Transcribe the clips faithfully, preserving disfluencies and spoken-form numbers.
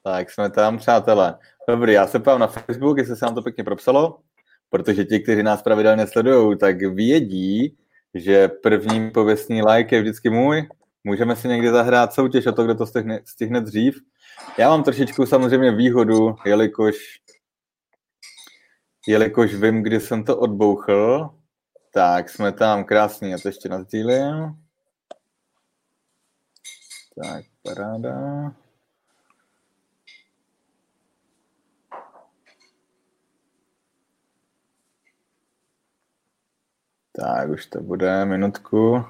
Tak jsme tam, přátelé. Dobrý, já se ptám na Facebook, jestli se nám to pěkně propsalo, protože ti, kteří nás pravidelně sledují, tak vědí, že první pověstný like je vždycky můj. Můžeme si někdy zahrát soutěž o to, kdo to stihne, stihne dřív. Já mám trošičku samozřejmě výhodu, jelikož, jelikož vím, kdy jsem to odbouchl. Tak, jsme tam krásný, já to ještě nasdílím. Tak, paráda. Tak, už to bude, minutku.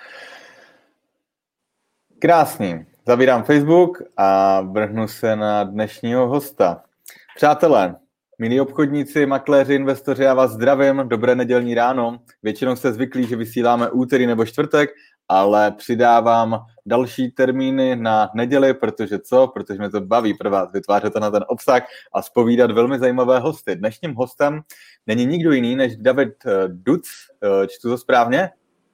Krásný. Zavírám Facebook a vrhnu se na dnešního hosta. Přátelé, milí obchodníci, makléři, investoři, já vás zdravím, dobré nedělní ráno. Většinou jste zvyklí, že vysíláme úterý nebo čtvrtek, ale přidávám další termíny na neděli, protože co? Protože mě to baví pro vás vytvářet na ten obsah a zpovídat velmi zajímavé hosty. Dnešním hostem není nikdo jiný než David Duc. Čtu to správně?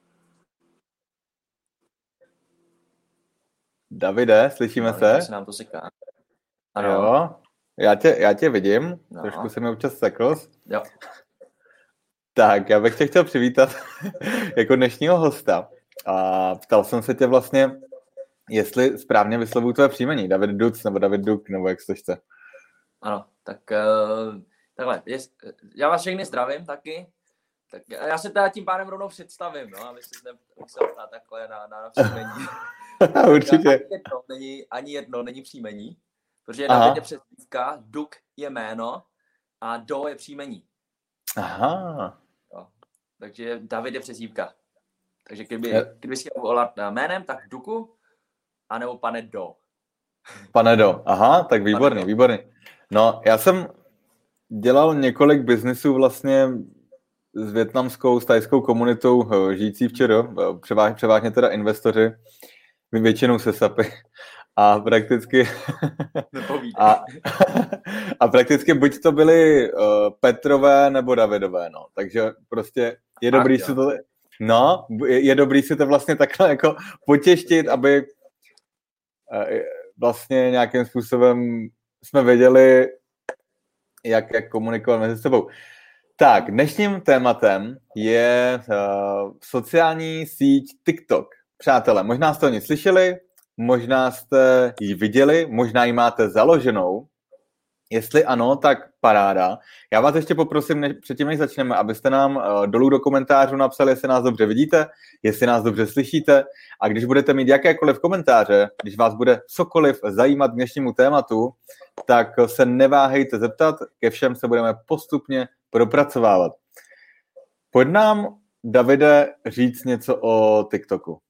Davide, slyšíme no, se? se nám to seká. Ano. Jo, já tě, já tě vidím, no. Trošku se mi občas sekl. Jo. Tak, já bych tě chtěl přivítat jako dnešního hosta. A ptal jsem se tě vlastně, jestli správně vyslovuju tvé příjmení, David Duc nebo David Duk, nebo jak se chce. Ano, tak uh, takhle, je, já vás všechny zdravím taky. Tak já se teda tím pádem rovnou představím, no, aby se nemusel ptát takhle na, na, na příjmení. Určitě. Ani jedno, není, ani jedno není příjmení, protože David je přezdívka, Duk je jméno a Do je příjmení. Aha. Jo. Takže David je přezdívka. Takže kdyby, kdyby si chtěl volat jménem, tak Duku, anebo pane Do. Pane Do, aha, tak výborný, výborný. No, já jsem dělal několik biznisů vlastně s vietnamskou, s tajskou komunitou žijící v ČR, převážně, převážně teda investoři, většinou se sapy. A prakticky a, a prakticky buď to byly uh, Petrové nebo Davidové, no. Takže prostě je dobrý si to no, je, je dobrý si to vlastně takhle jako potěštit, aby uh, vlastně nějakým způsobem jsme věděli, jak, jak komunikovat mezi sebou. Tak, dnešním tématem je uh, sociální síť TikTok. Přátelé, možná jste o ní slyšeli, možná jste ji viděli, možná ji máte založenou. Jestli ano, tak paráda. Já vás ještě poprosím, než, předtím než začneme, abyste nám uh, dolů do komentářů napsali, jestli nás dobře vidíte, jestli nás dobře slyšíte. A když budete mít jakékoliv komentáře, když vás bude cokoliv zajímat k dnešnímu tématu, tak se neváhejte zeptat, ke všem se budeme postupně propracovávat. Pojď nám, Davide, říct něco o TikToku.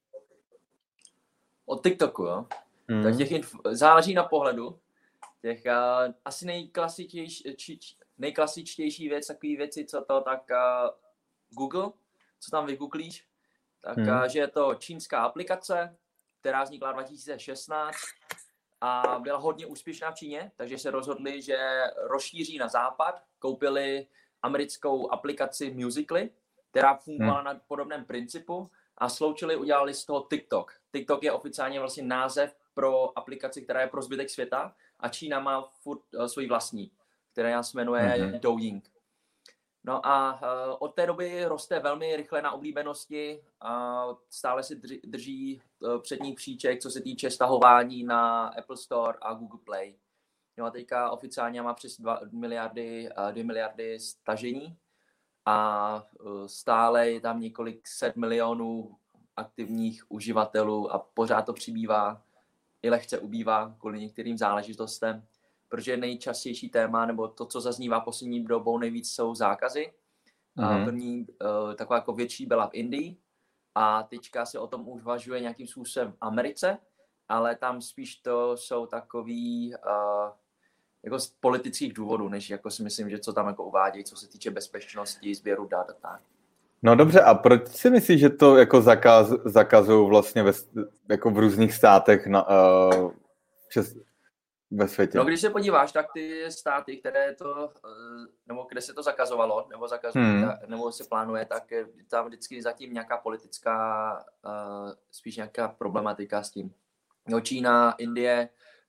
O TikToku, jo? Hmm. Tak těch inf- záleží na pohledu. Těch uh, asi nejklasičtější, či, nejklasičtější věc, takové věci, co to, tak uh, Google, co tam vygooglíš, tak hmm. uh, že je to čínská aplikace, která vznikla dva tisíce šestnáct a byla hodně úspěšná v Číně, takže se rozhodli, že rozšíří na západ, koupili americkou aplikaci Musical.ly, která fungovala hmm. na podobném principu a sloučili, udělali z toho TikTok. TikTok je oficiálně vlastně název pro aplikaci, která je pro zbytek světa a Čína má furt uh, svůj vlastní, která se jmenuje mm-hmm. Douyin. No a uh, od té doby roste velmi rychle na oblíbenosti a stále si drži, drží uh, přední příček, co se týče stahování na Apple Store a Google Play. No a teďka oficiálně má přes dva miliardy, uh, dvě miliardy stažení a uh, stále je tam několik set milionů aktivních uživatelů a pořád to přibývá, i lehce ubývá kvůli některým záležitostem, protože nejčastější téma, nebo to, co zaznívá poslední dobou nejvíc, jsou zákazy. Mm-hmm. První uh, taková jako větší byla v Indii a teďka se o tom uvažuje nějakým způsobem v Americe, ale tam spíš to jsou takový uh, jako z politických důvodů, než jako si myslím, že co tam jako uvádějí, co se týče bezpečnosti, sběru dat a tak. No dobře, a proč si myslíš, že to jako zakaz, zakazují vlastně ve, jako v různých státech na, uh, přes, ve světě? No když se podíváš, tak ty státy, které to, nebo kde se to zakazovalo, nebo, zakazuje, hmm. nebo se plánuje, tak tam vždycky zatím nějaká politická, uh, spíš nějaká problematika s tím. No Čína, Indie,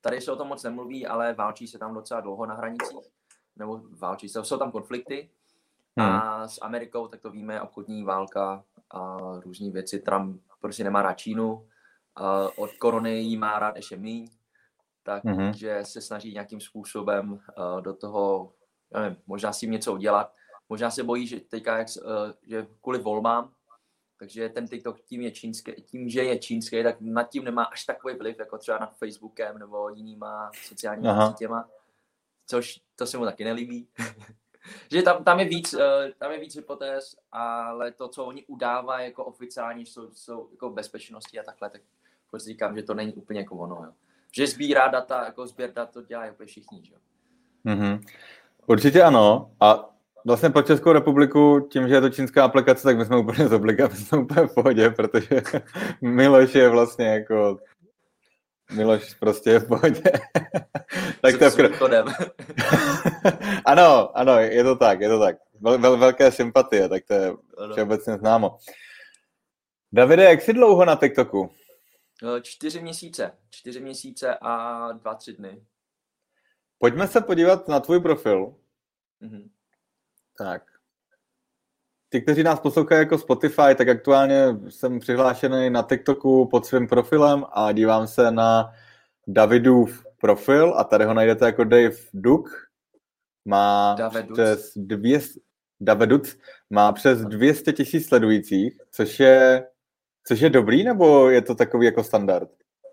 tady se o tom moc nemluví, ale válčí se tam docela dlouho na hranicích, nebo válčí se, jsou tam konflikty. Hmm. A s Amerikou, tak to víme, obchodní válka a různý věci. Trump prostě nemá rád Čínu, a od korony jí má rád ještě míň, takže hmm. se snaží nějakým způsobem uh, do toho, nevím, možná s tím něco udělat. Možná se bojí, že teďka, jak, uh, že kvůli volbám, takže ten TikTok tím, je čínský, tím, že je čínský, tak nad tím nemá až takový vliv, jako třeba nad Facebookem nebo jinýma sociálními sítěma, což to se mu taky nelíbí. Že tam, tam, je víc, tam je víc hypotéz, ale to, co oni udávají jako oficiální, jsou, jsou jako bezpečnosti a takhle, tak prostě říkám, že to není úplně jako ono. Jo. Že sbírá data, jako sběr dat, to dělají úplně všichni. Že? Mm-hmm. Určitě ano. A vlastně pro Českou republiku, tím, že je to čínská aplikace, tak my jsme úplně z obliga, my jsme úplně v pohodě, protože Miloš je vlastně jako... Miloš prostě je v pohodě. Tak to je vkr... Ano, ano, je to tak, je to tak. Vel, vel, velké sympatie, tak to je všeobecně známo. Davide, jak jsi dlouho na TikToku? Čtyři měsíce. Čtyři měsíce a dva, tři dny. Pojďme se podívat na tvůj profil. Mm-hmm. Tak. Ti, kteří nás poslouchají jako Spotify, tak aktuálně jsem přihlášený na TikToku pod svým profilem a dívám se na Davidův profil a tady ho najdete jako Dave Duk. Má Daveduc. přes dvěstě, Daveduc má přes dvě stě tisíc sledujících, což je, což je dobrý, nebo je to takový jako standard?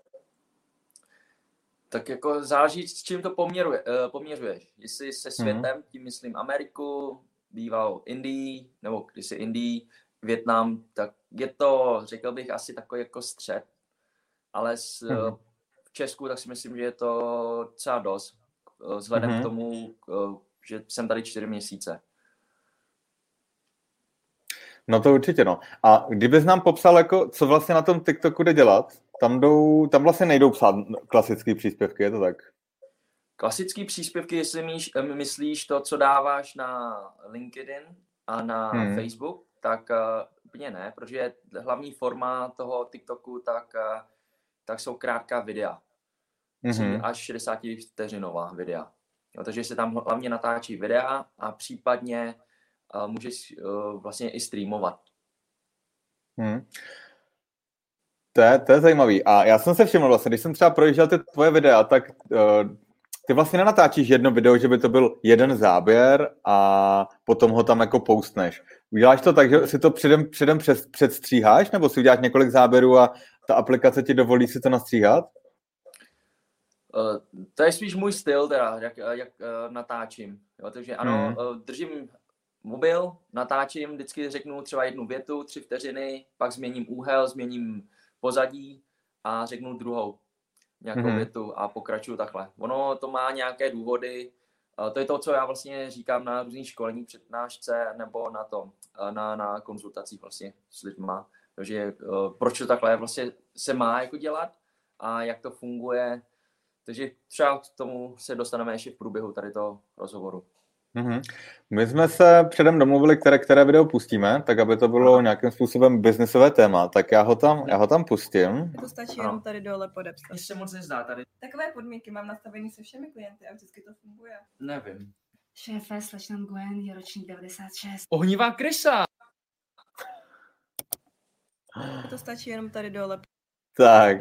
Tak jako záleží, s čím to poměruje, poměřuješ. Jestli se světem, mm-hmm. tím myslím Ameriku, býval Indii, nebo kdysi Indii, Vietnam, tak je to, řekl bych, asi takový jako střed. Ale s, mm-hmm. v Česku, tak si myslím, že je to docela dost. Vzhledem mm-hmm. k tomu, že jsem tady čtyři měsíce. No to určitě, no. A kdybys nám popsal, jako, co vlastně na tom TikToku jde dělat, tam, jdou, tam vlastně nejdou psát klasické příspěvky, je to tak? Klasické příspěvky, jestli míš, myslíš to, co dáváš na LinkedIn a na hmm. Facebook, tak úplně uh, ne, protože hlavní forma toho TikToku, tak, uh, tak jsou krátká videa. Mm-hmm. Až šedesát vteřinová videa. Jo, takže se tam hlavně natáčí videa a případně uh, můžeš uh, vlastně i streamovat. Hmm. To je, to je zajímavý. A já jsem se všiml vlastně, když jsem třeba projížděl ty tvoje videa, tak uh, ty vlastně nenatáčíš jedno video, že by to byl jeden záběr a potom ho tam jako postneš. Uděláš to tak, že si to předem, předem před, předstříháš, nebo si uděláš několik záběrů a ta aplikace ti dovolí si to nastříhat? Uh, to je spíš můj styl, teda, jak, jak uh, natáčím. Jo, takže ano, hmm. uh, držím mobil, natáčím, vždycky řeknu třeba jednu větu, tři vteřiny, pak změním úhel, změním pozadí a řeknu druhou nějakou mm-hmm. větu a pokračuju takhle. Ono to má nějaké důvody, uh, to je to, co já vlastně říkám na různých školení přednášce nebo na tom, uh, na, na konzultacích vlastně s lidma. Takže uh, proč to takhle vlastně se má jako dělat a jak to funguje. Takže třeba k tomu se dostaneme ještě v průběhu tady toho rozhovoru. Mm-hmm. My jsme se předem domluvili, které, které video pustíme, tak aby to bylo Aha. nějakým způsobem biznisové téma, tak já ho tam, já ho tam pustím. To stačí jenom tady dole podepsat. Mně se moc nezdá tady. Takové podmínky mám nastavený se všemi klienty a vždycky to funguje. Nevím. Šéfe, slečna Gwen je ročník devadesát šest. Ohnivá krysa! To stačí jenom tady dole. Tak.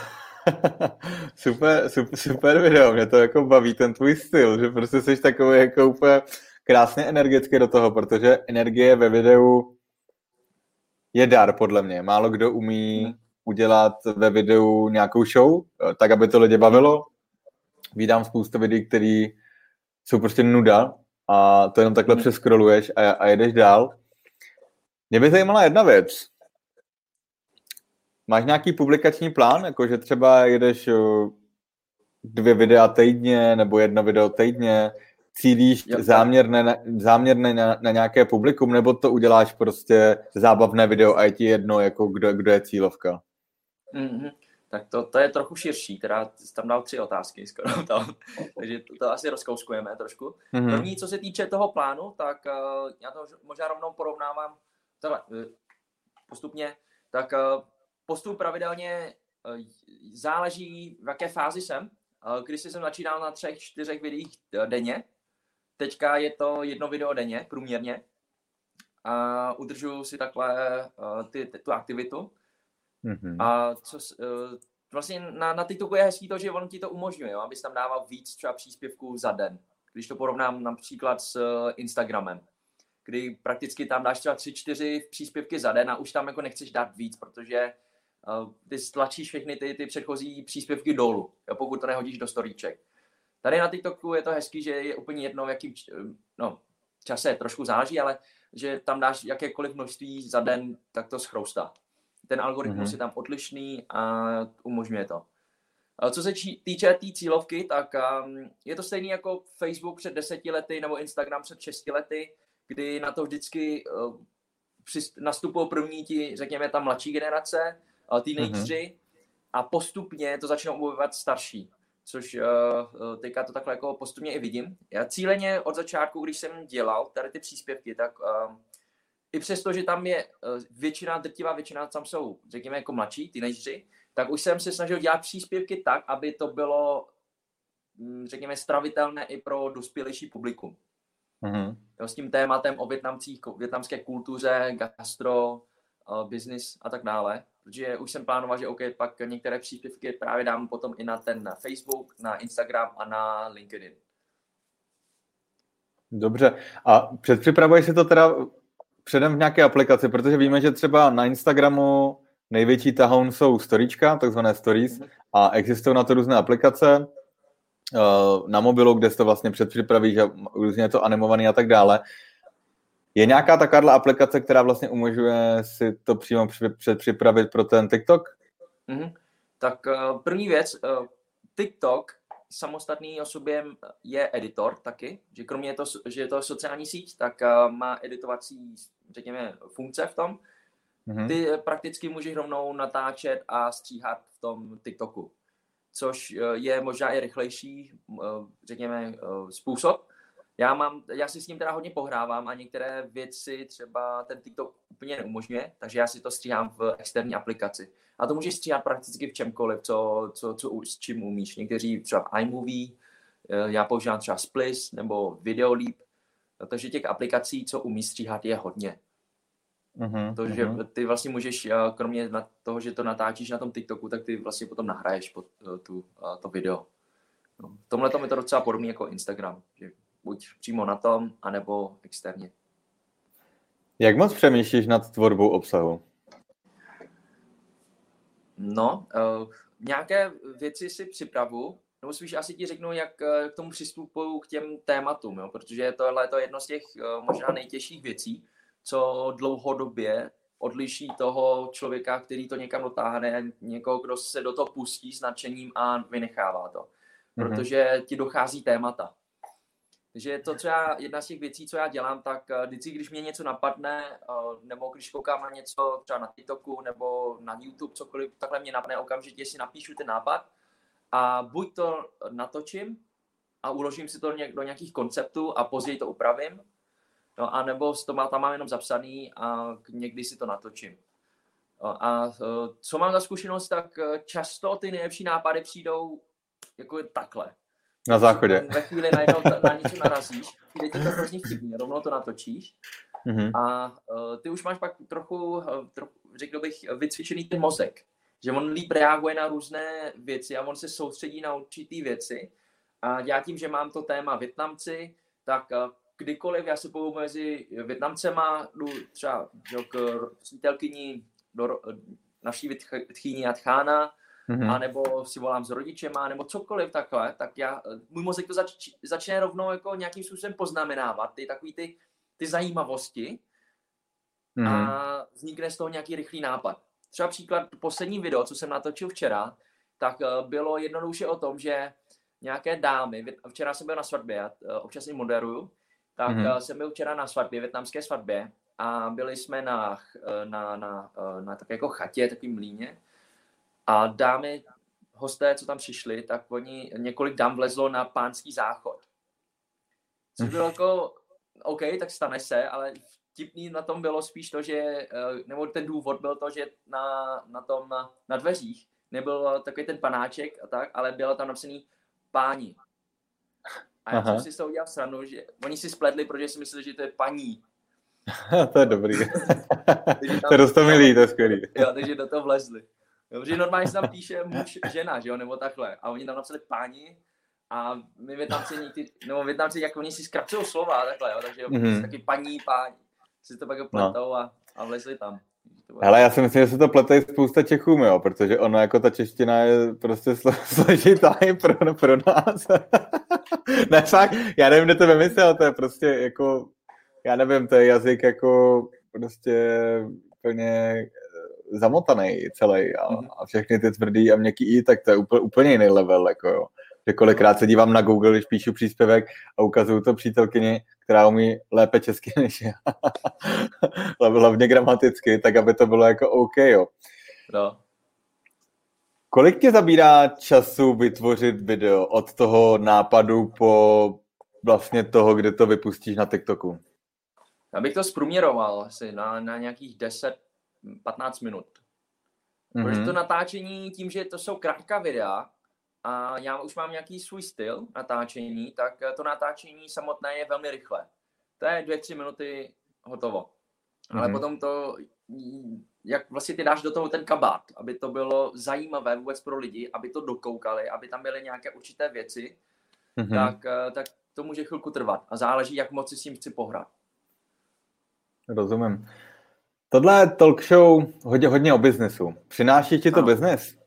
super, super, super video, mě to jako baví ten tvůj styl, že prostě jsi takový jako úplně krásně energicky do toho, protože energie ve videu je dar podle mě. Málo kdo umí udělat ve videu nějakou show, tak aby to lidi bavilo. Vídám spoustu videí, které jsou prostě nuda a to jenom takhle přeskroluješ a, a jedeš dál. Mě by zajímala jedna věc. Máš nějaký publikační plán, jakože třeba jedeš dvě videa týdně nebo jedno video týdně, cílíš záměrně, na, záměrně na, na nějaké publikum, nebo to uděláš prostě zábavné video a je ti jedno, jako kdo, kdo je cílovka? Mm-hmm. Tak to, to je trochu širší, teda tam dal tři otázky skoro tam, takže to, to asi rozkouskujeme trošku. Mm-hmm. První, co se týče toho plánu, tak uh, já to možná rovnou porovnávám tohle, uh, postupně, tak uh, postup pravidelně záleží, v jaké fázi jsem. Když jsem začínal na třech, čtyřech videích denně, teďka je to jedno video denně, průměrně. A udržuju si takhle ty, ty, tu aktivitu. Mm-hmm. A co, vlastně na, na TikToku je hezký to, že on ti to umožňuje, jo, abys tam dával víc třeba příspěvků za den. Když to porovnám například s Instagramem, kdy prakticky tam dáš třeba tři, čtyři příspěvky za den a už tam jako nechceš dát víc, protože uh, ty stlačíš všechny ty, ty předchozí příspěvky dolů, jo, pokud to nehodíš do storíček. Tady na TikToku je to hezký, že je úplně jedno, v jakým no, čase, trošku záleží, ale že tam dáš jakékoliv množství za den, tak to schroustá. Ten algoritmus mm-hmm. je tam odlišný a umožňuje to. Co se týče té tý cílovky, tak um, je to stejný jako Facebook před deseti lety nebo Instagram před šesti lety, kdy na to vždycky uh, nastupují první ti, řekněme, ta mladší generace, uh, teenageři, mm-hmm. a postupně to začnou objevovat starší, což uh, teďka to takhle jako postupně i vidím. Já cíleně od začátku, když jsem dělal tady ty příspěvky, tak uh, i přesto, že tam je uh, většina, drtivá většina, tam jsou, řekněme, jako mladší teenageři, tak už jsem se snažil dělat příspěvky tak, aby to bylo, řekněme, stravitelné i pro dospělejší publikum. Mm-hmm. Jo, s tím tématem o Vietnamcích, vietnamské kultuře, gastro, uh, business a tak dále. Protože už jsem plánoval, že OK, pak některé příspěvky právě dám potom i na ten na Facebook, na Instagram a na LinkedIn. Dobře. A předpřipravuješ si to teda předem v nějaké aplikaci, protože víme, že třeba na Instagramu největší tahoun jsou storíčka, takzvané stories, a existují na to různé aplikace na mobilu, kde se to vlastně předpřipravíš a různě je to animovaný a tak dále. Je nějaká taková aplikace, která vlastně umožňuje si to přímo předpřipravit pro ten TikTok? Mm-hmm. Tak první věc, TikTok samostatný o sobě je editor taky, že kromě toho, že je to sociální síť, tak má editovací, řekněme, funkce v tom. Ty prakticky můžeš rovnou natáčet a stříhat v tom TikToku, což je možná i rychlejší, řekněme, způsob. Já, mám, já si s ním teda hodně pohrávám a některé věci třeba ten TikTok úplně neumožňuje, takže já si to stříhám v externí aplikaci. A to můžeš stříhat prakticky v čemkoliv, co, co, co s čím umíš. Někteří třeba v iMovie, já používám třeba Splice nebo Videoleap, takže těch aplikací, co umí stříhat, je hodně. Uh-huh, to, že uh-huh. ty vlastně můžeš, kromě toho, že to natáčíš na tom TikToku, tak ty vlastně potom nahraješ pod tu, to video. No, tomhle tom je to docela podobný jako Instagram, že buď přímo na tom, anebo externě. Jak moc přemýšlíš nad tvorbou obsahu? No, uh, nějaké věci si připravu, nebo spíš asi ti řeknu, jak k tomu přistupuju k těm tématům, jo? Protože tohle je to jedno z těch uh, možná nejtěžších věcí, co dlouhodobě odliší toho člověka, který to někam dotáhne, někoho, kdo se do toho pustí s nadšením a vynechává to. Protože mm-hmm. ti dochází témata. Takže to, co já, jedna z těch věcí, co já dělám, tak vždycky, když mě něco napadne, nebo když koukám na něco třeba na TikToku nebo na YouTube, cokoliv, takhle mě napadne, okamžitě si napíšu ten nápad a buď to natočím a uložím si to do nějakých konceptů a později to upravím, no, a nebo to má, tam mám jenom zapsaný a někdy si to natočím. A co mám za zkušenost, tak často ty nejlepší nápady přijdou jako takhle. Na záchodě. Ve chvíli najednou na něco narazíš, chvíli ti to hrozně chybí, rovnou to natočíš mm-hmm. a uh, ty už máš pak trochu, uh, trochu, řekl bych, vycvičený ten mozek, že on líp reaguje na různé věci a on se soustředí na určitý věci a já tím, že mám to téma Vietnamci, tak uh, kdykoliv já se pohybuji mezi Vietnamcema, jdu třeba k přítelkyni do, navštívit tchýni a tchána, mm-hmm. a nebo si volám s rodičema, nebo cokoliv takhle, tak já, můj mozek to zač, začne rovnou jako nějakým způsobem poznamenávat, ty takový ty, ty zajímavosti mm-hmm. a vznikne z toho nějaký rychlý nápad. Třeba příklad, poslední video, co jsem natočil včera, tak bylo jednoduše o tom, že nějaké dámy, včera jsem byl na svatbě, já občas i moderuju, tak mm-hmm. jsem byl včera na svatbě, vietnamské svatbě a byli jsme na, na, na, na, na tak jako chatě, takovým mlýně. A dámy, hosté, co tam přišli, tak oni, několik dám vlezlo na pánský záchod. Což bylo jako, OK, tak stane se, ale vtipný na tom bylo spíš to, že, nebo ten důvod byl to, že na, na tom, na, na dveřích nebyl takový ten panáček a tak, ale bylo tam napsaný páni. A já Aha. jsem si z toho udělal srandu, že oni si spletli, protože si mysleli, že to je paní. To je dobrý. To je roztomilý, to je skvělý. Jo, takže do toho vlezli. Jo, protože normálně se tam píše muž, žena, že jo, nebo takhle. A oni tam napsali páni a my Vietnamci někdy, nebo Vietnamci, jak oni si zkracují slova a takhle, jo, takže mm-hmm. taky paní, páni. Si to pak pletou no. a, a vlezli tam. Hele, já si myslím, že se to plete spousta Čechům, jo, protože ono jako ta čeština je prostě složitá i pro, pro nás. Ne, fakt, já nevím, kde to vymyslel, to je prostě jako, já nevím, to je jazyk jako prostě úplně zamotaný celý a, mm-hmm. a všechny ty tvrdý a měkký i, tak to je úplně, úplně jiný level, jako jo. Že kolikrát se dívám na Google, když píšu příspěvek a ukazuju to přítelkyni, která umí lépe česky než já. Hlavně gramaticky, tak aby to bylo jako OK, jo. No. Kolik tě zabírá času vytvořit video od toho nápadu po vlastně toho, kde to vypustíš na TikToku? Já bych to zprůměroval asi na, na nějakých deset patnáct minut. Mm-hmm. Protože to natáčení, tím, že to jsou krátká videa, a já už mám nějaký svůj styl natáčení, tak to natáčení samotné je velmi rychlé. To je dvě, tři minuty hotovo. Mm-hmm. Ale potom to, jak vlastně ty dáš do toho ten kabát, aby to bylo zajímavé vůbec pro lidi, aby to dokoukali, aby tam byly nějaké určité věci, mm-hmm. tak, tak to může chvilku trvat. A záleží, jak moc si s tím chci pohrát. Rozumím. Tohle je talk show hodně, hodně o biznesu. Přináší ti to ano. Biznes?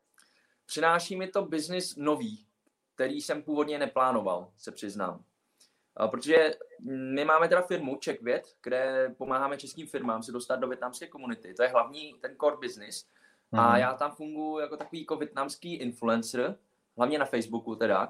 Přináší mi to biznis nový, který jsem původně neplánoval, se přiznám. Protože my máme teda firmu CzechViet, kde pomáháme českým firmám se dostat do vietnamské komunity. To je hlavní ten core business. Mm. A já tam funguji jako takový jako vietnamský influencer, hlavně na Facebooku teda.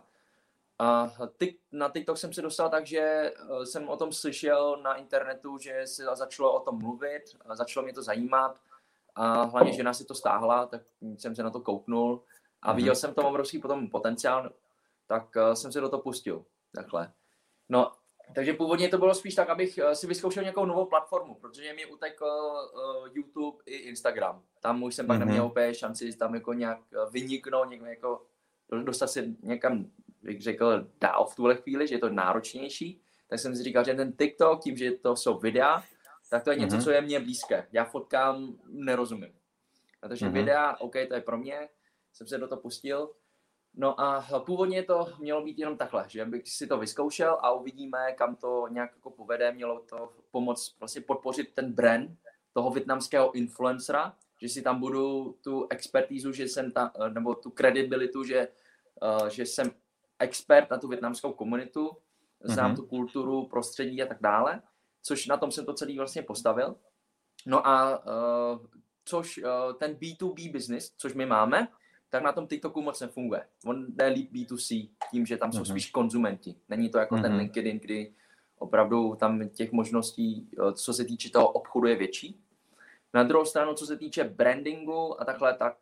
A na TikTok jsem se dostal tak, že jsem o tom slyšel na internetu, že se začalo o tom mluvit, začalo mě to zajímat. A hlavně žena si to stáhla, tak jsem se na to kouknul. A viděl mm-hmm. jsem tam obrovský potom potenciál, tak uh, jsem se do toho pustil. Takhle. No, takže původně to bylo spíš tak, abych uh, si vyzkoušel nějakou novou platformu, protože mi utekl uh, YouTube i Instagram. Tam už jsem mm-hmm. pak neměl úplně šanci tam jako nějak vyniknout, nějak jako dostat se někam, jak řekl, dál v tuhle chvíli, že je to náročnější. Tak jsem si říkal, že ten TikTok, tím, že to jsou videa, tak to je něco, mm-hmm. co je mně blízké. Já fotkám nerozumím. Takže mm-hmm. videa, OK, to je pro mě. Jsem se do toho pustil. No a původně to mělo být jenom takhle, že bych si to vyzkoušel a uvidíme, kam to nějak jako povede. Mělo to pomoct vlastně podpořit ten brand toho vietnamského influencera, že si tam budu tu expertízu, že jsem tam, nebo tu kredibilitu, že, uh, že jsem expert na tu vietnamskou komunitu, znám mm-hmm. tu kulturu, prostředí a tak dále, což na tom jsem to celý vlastně postavil. No a uh, což uh, ten bé dvě bé business, což my máme, tak na tom TikToku moc nefunguje. On jde líp bé dvě cé, tím, že tam jsou mm-hmm. spíš konzumenti. Není to jako mm-hmm. ten LinkedIn, kdy opravdu tam těch možností, co se týče toho obchodu, je větší. Na druhou stranu, co se týče brandingu a takhle, tak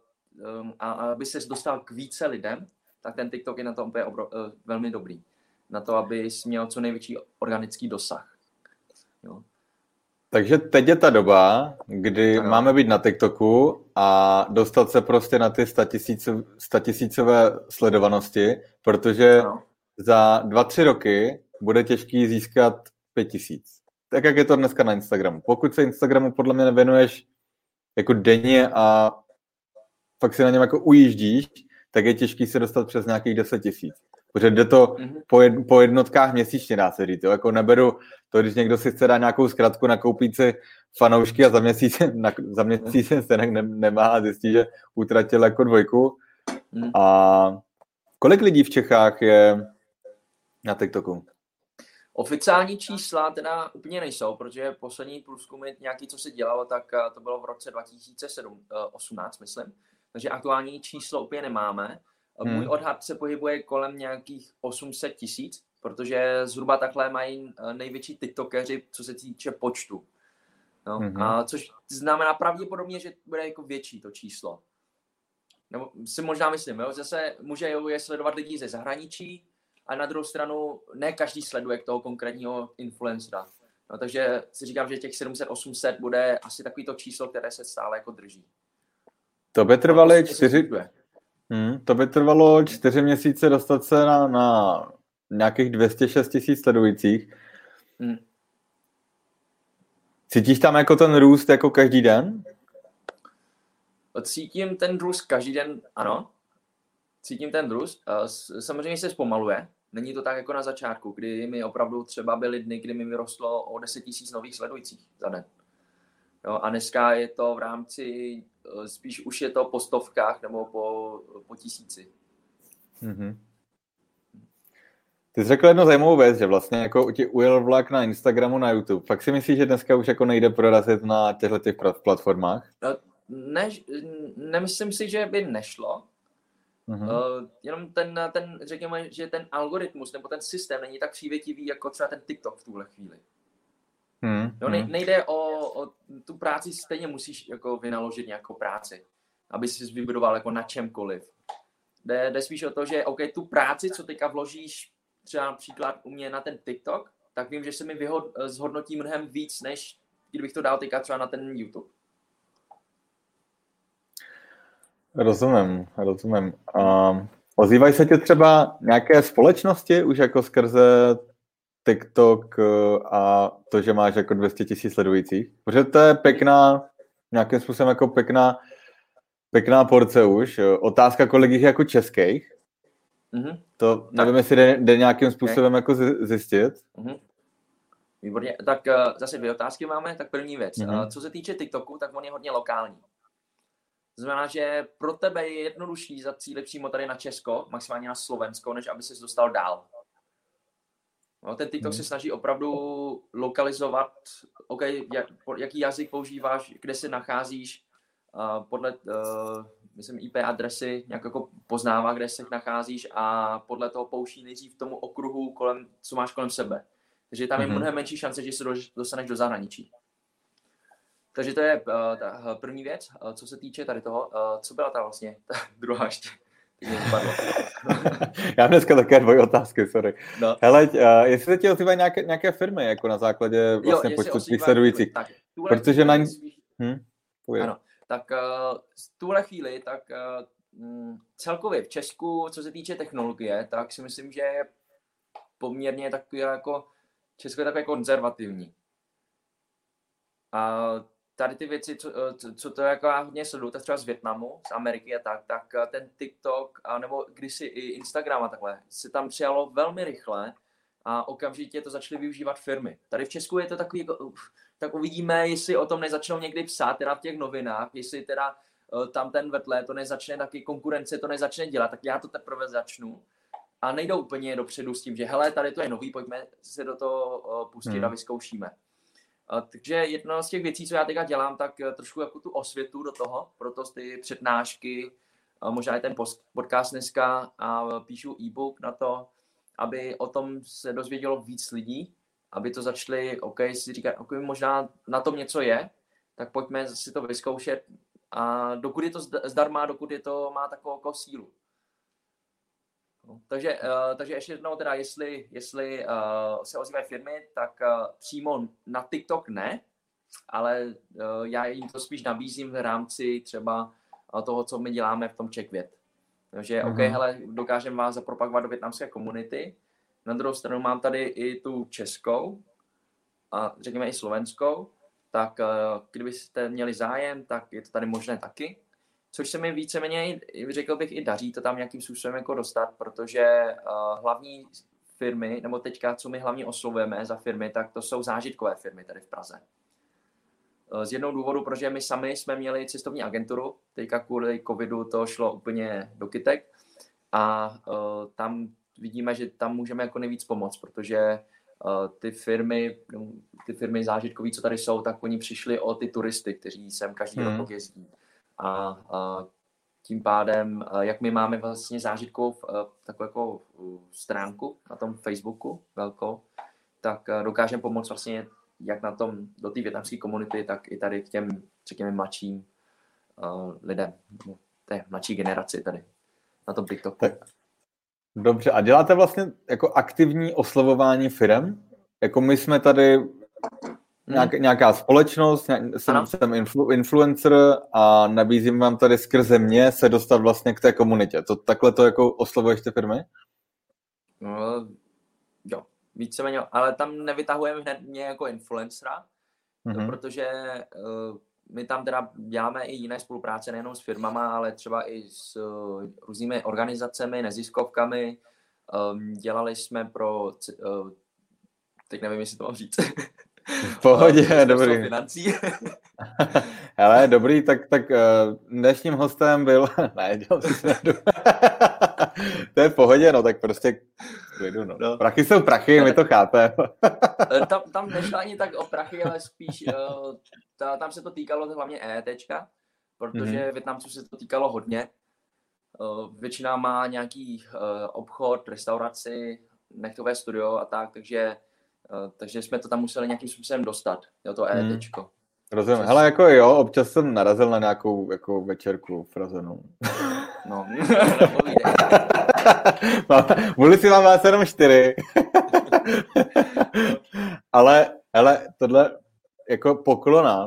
um, a aby ses dostal k více lidem, tak ten TikTok je na to úplně obro, uh, velmi dobrý. Na to, aby jsi měl co největší organický dosah. Jo. Takže teď je ta doba, kdy ano. máme být na TikToku a dostat se prostě na ty statisícové sledovanosti, protože ano. za dva, tři roky bude těžký získat pět tisíc. Tak jak je to dneska na Instagramu. Pokud se Instagramu podle mě nevěnuješ jako denně a fakt si na něm jako ujíždíš, tak je těžký se dostat přes nějakých deset tisíc. Protože jde to mm-hmm. po, jed, po jednotkách měsíčně, dá se říct. Jo? Jako neberu to, když někdo si chce dát nějakou zkratku, nakoupit si fanoušky a za měsíc, na, za měsíc mm-hmm. se ne, nemá a zjistí, že utratil jako dvojku. Mm-hmm. A kolik lidí v Čechách je na TikToku? Oficiální čísla teda úplně nejsou, protože poslední průzkumy nějaký, co se dělalo, tak to bylo v roce dva tisíce osmnáct, myslím. Takže aktuální číslo úplně nemáme. Hmm. Můj odhad se pohybuje kolem nějakých osm set tisíc, protože zhruba takhle mají největší tiktokeři, co se týče počtu. No, hmm. a což znamená pravděpodobně, že bude jako větší to číslo. Nebo si možná myslím, jo? Zase může je sledovat lidi ze zahraničí, a na druhou stranu ne každý sleduje toho konkrétního influencera. No, takže si říkám, že těch sedm set osm set bude asi takový to číslo, které se stále jako drží. To by trvaly čtyři... Hmm, to by trvalo čtyři měsíce dostat se na, na nějakých dvě stě šest tisíc sledujících. Hmm. Cítíš tam jako ten růst jako každý den? Cítím ten růst každý den, ano. Cítím ten růst. Samozřejmě se zpomaluje. Není to tak jako na začátku, kdy mi opravdu třeba byly dny, kdy mi vyrostlo o deset tisíc nových sledujících za den. Jo, a dneska je to v rámci, spíš už je to po stovkách nebo po, po tisíci. Mm-hmm. Ty jsi řekl jednu zajímavou věc, že vlastně jako ti ujel vlak na Instagramu, na YouTube. Fakt si myslíš, že dneska už jako nejde prorazit na těchto těch platformách? Ne, nemyslím si, že by nešlo. Uh-huh. Uh, jenom ten, ten, řekněme, že ten algoritmus nebo ten systém není tak přívětivý jako třeba ten TikTok v tuhle chvíli. Hmm. No, ne, nejde o, o tu práci, stejně musíš jako vynaložit nějakou práci, aby jsi vybudoval jako na čemkoliv. Jde, jde spíš o to, že OK, tu práci, co teďka vložíš třeba například u mě na ten TikTok, tak vím, že se mi vyhod, zhodnotí mnohem víc, než kdybych to dal teďka třeba na ten YouTube. Rozumím, rozumím. Um, ozývají se ti třeba nějaké společnosti už jako skrze TikTok a to, že máš jako dvě stě tisíc sledujících? Protože to je pěkná, nějakým způsobem jako pěkná, pěkná porce už. Otázka, kolik jich je jako českých. Mm-hmm. To nevím, jestli jde, jde nějakým způsobem okay. jako zjistit. Mm-hmm. Výborně. Tak zase dvě otázky máme. Tak první věc. Mm-hmm. Co se týče TikToku, tak on je hodně lokální. To znamená, že pro tebe je jednodušší zacílit přímo tady na Česko, maximálně na Slovensko, než aby ses dostal dál. No, ten TikTok hmm. se snaží opravdu lokalizovat, okay, jak, jaký jazyk používáš, kde se nacházíš, uh, podle, uh, myslím, í pé adresy nějak jako poznává, kde se nacházíš a podle toho pouští nejdřív tomu okruhu, kolem, co máš kolem sebe. Takže tam je hmm. mnohem menší šance, že se dostaneš do zahraničí. Takže to je uh, ta první věc, uh, co se týče tady toho. Uh, co byla ta vlastně ta druhá ještě? Já dneska také dvoje otázky, sorry. No. Hele, uh, jestli se ti ozývají nějaké, nějaké firmy, jako na základě vlastně jo, počtu tvých sledujících. Protože na ní... Hm? Ano, tak uh, v tuhle chvíli, tak uh, celkově v Česku, co se týče technologie, tak si myslím, že je poměrně takový jako, Česko je takové konzervativní. A tady ty věci, co, co to jako já hodně sleduju, tak třeba z Vietnamu, z Ameriky a tak, tak ten TikTok, a nebo kdysi i Instagram a takhle, se tam přijalo velmi rychle a okamžitě to začaly využívat firmy. Tady v Česku je to takový, jako, tak uvidíme, jestli o tom nezačnou někdy psát, teda v těch novinách, jestli teda tam ten vedle to nezačne, taky konkurence to nezačne dělat, tak já to teprve začnu. A nejdou úplně dopředu s tím, že hele, tady to je nový, pojďme se do toho pustit hmm. a vyzkoušíme. Uh, takže jedna z těch věcí, co já teďka dělám, tak uh, trošku jako tu osvětu do toho, proto ty přednášky, uh, možná i ten podcast dneska a uh, píšu e-book na to, aby o tom se dozvědělo víc lidí, aby to začali, OK, si říkat, OK, možná na tom něco je, tak pojďme si to vyzkoušet a dokud je to zdarma, dokud je to má takovou jako sílu. No, takže, uh, takže ještě jednou teda, jestli, jestli uh, se ozývají firmy, tak uh, přímo na TikTok ne, ale uh, já jim to spíš nabízím v rámci třeba uh, toho, co my děláme v tom CzechVět. Takže uh-huh. OK, hele, dokážeme vás zapropagovat do vietnamské komunity. Na druhou stranu mám tady i tu českou a řekněme i slovenskou, tak uh, kdybyste měli zájem, tak je to tady možné taky. Což se mi víceméně, řekl bych, i daří to tam nějakým způsobem jako dostat, protože uh, hlavní firmy, nebo teďka, co my hlavně oslovujeme za firmy, tak to jsou zážitkové firmy tady v Praze. Uh, z jednoho důvodu, protože my sami jsme měli cestovní agenturu, teďka kvůli covidu to šlo úplně do kytek a uh, tam vidíme, že tam můžeme jako nejvíc pomoct, protože uh, ty firmy, ty firmy zážitkové, co tady jsou, tak oni přišli o ty turisty, kteří sem každý hmm. rok jezdí. A, a tím pádem, jak my máme vlastně zážitkovou takovou jako stránku na tom Facebooku velkou, tak dokážeme pomoct vlastně jak na tom, do té vietnamské komunity, tak i tady k těm, řekněme, mladším uh, lidem, té mladší generaci tady na tom TikToku. Tak. Dobře, a děláte vlastně jako aktivní oslovování firem? Jako my jsme tady Nějak, nějaká společnost, nějak, jsem, jsem influ, influencer a nabízím vám tady skrze mě se dostat vlastně k té komunitě. To, takhle to jako oslovuješ ty firmy? No, jo, víceméně, ale tam nevytahujeme hned mě jako influencera, mm-hmm. protože uh, my tam teda děláme i jiné spolupráce, nejenom s firmama, ale třeba i s uh, různými organizacemi, neziskovkami. Um, dělali jsme pro, uh, teď nevím, jestli to mám říct. V pohodě, dobrý. Financí. Hele, dobrý, tak, tak uh, dnešním hostem byl, ne, dělám si snadu. To je v pohodě, no, tak prostě klidu, no. no. Prachy jsou prachy, my to chápeme. tam, tam nešlo ani tak o prachy, ale spíš, uh, ta, tam se to týkalo hlavně EETčka, protože mm-hmm. Vietnamců se to týkalo hodně. Uh, většina má nějaký uh, obchod, restauraci, nechtové studio a tak, takže Uh, takže jsme to tam museli nějakým způsobem dostat, jo, to EETčko. Hmm. Rozumím. Přes... Hele, jako jo, občas jsem narazil na nějakou jako večerku frazenou. No, Vůli si mám vás jenom čtyři. Ale, hele, tohle jako poklona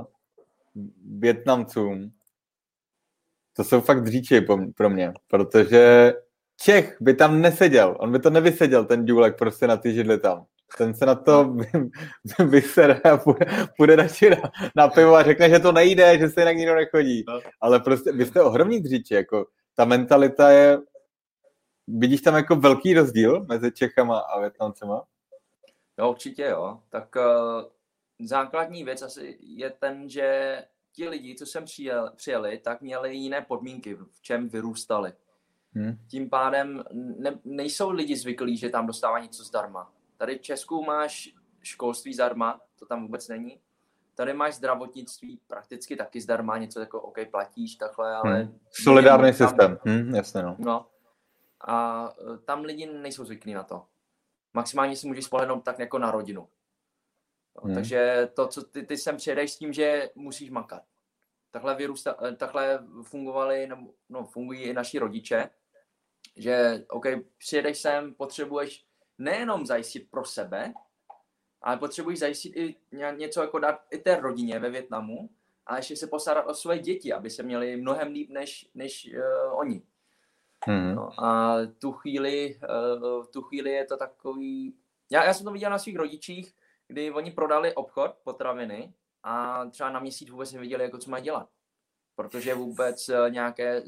Vietnamcům, to jsou fakt dříči pro mě, protože Čech by tam neseděl, on by to nevyseděl, ten důlek prostě na ty židli tam. Ten se na to vysere a půjde, půjde radši na, na pivo a řekne, že to nejde, že se jinak nikdo nechodí. No. Ale prostě vy jste ohromní dříči, jako ta mentalita je, vidíš tam jako velký rozdíl mezi Čechama a Vietnamcema? Jo, určitě jo. Tak uh, základní věc asi je ten, že ti lidi, co sem přijeli, přijeli, tak měli jiné podmínky, v čem vyrůstali. Hmm. Tím pádem ne, nejsou lidi zvyklí, že tam dostává něco zdarma. Tady v Česku máš školství zdarma, to tam vůbec není. Tady máš zdravotnictví prakticky taky zdarma, něco jako OK, platíš takhle, ale... Hmm. Solidární tam, systém, hmm, jasně no. no. A tam lidi nejsou zvyklí na to. Maximálně si můžeš spolehnout tak jako na rodinu. Hmm. Takže to, co ty, ty sem přijedeš s tím, že musíš makat. Takhle, vyrůsta, takhle fungovali, no, fungují i naši rodiče, že OK, přijedeš sem, potřebuješ nejenom zajistit pro sebe, ale potřebuješ zajistit i něco jako dát i té rodině ve Vietnamu a ještě se postarat o své děti, aby se měli mnohem líp než, než uh, oni. Mm-hmm. No, a tu chvíli, uh, tu chvíli je to takový... Já, já jsem to viděl na svých rodičích, kdy oni prodali obchod, potraviny a třeba na měsíc vůbec nevěděli, jako co mají dělat. Protože vůbec nějaké,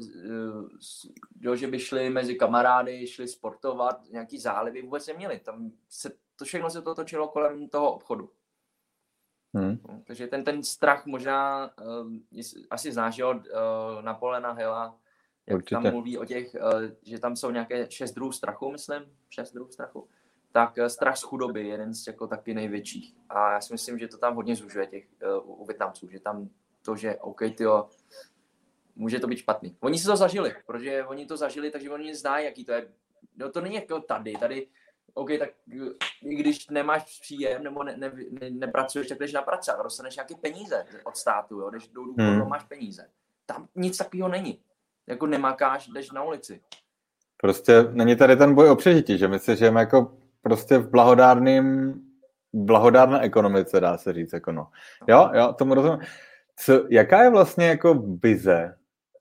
jo, že by šli mezi kamarády, šli sportovat, nějaký zálivy vůbec neměli. Tam se, to všechno se to točilo kolem toho obchodu. Hmm. Takže ten, ten strach možná, uh, asi znáš, jo, uh, Napoleona Hilla, jak určitě. Tam mluví o těch, uh, že tam jsou nějaké šest druhů strachu, myslím, šest druhů strachu. Tak uh, strach z chudoby je jeden z jako taky největších. A já si myslím, že to tam hodně zužuje těch uh, u Vietnamců, že tam to, že OK, tyjo, může to být špatný. Oni si to zažili, protože oni to zažili, takže oni znají, jaký to je. No to není jako tady, tady, OK, tak i když nemáš příjem nebo ne, ne, ne, nepracuješ, tak jdeš na práci a dostaneš nějaké peníze od státu, jo, jdeš do důchodu, hmm. máš peníze. Tam nic takového není. Jako nemakáš, jdeš na ulici. Prostě není tady ten boj o přežití, že my si žijeme jako prostě v blahodárným, blahodárné ekonomice, dá se říct, jako no. Jo, jo, tomu rozumím. Co, jaká je vlastně jako vize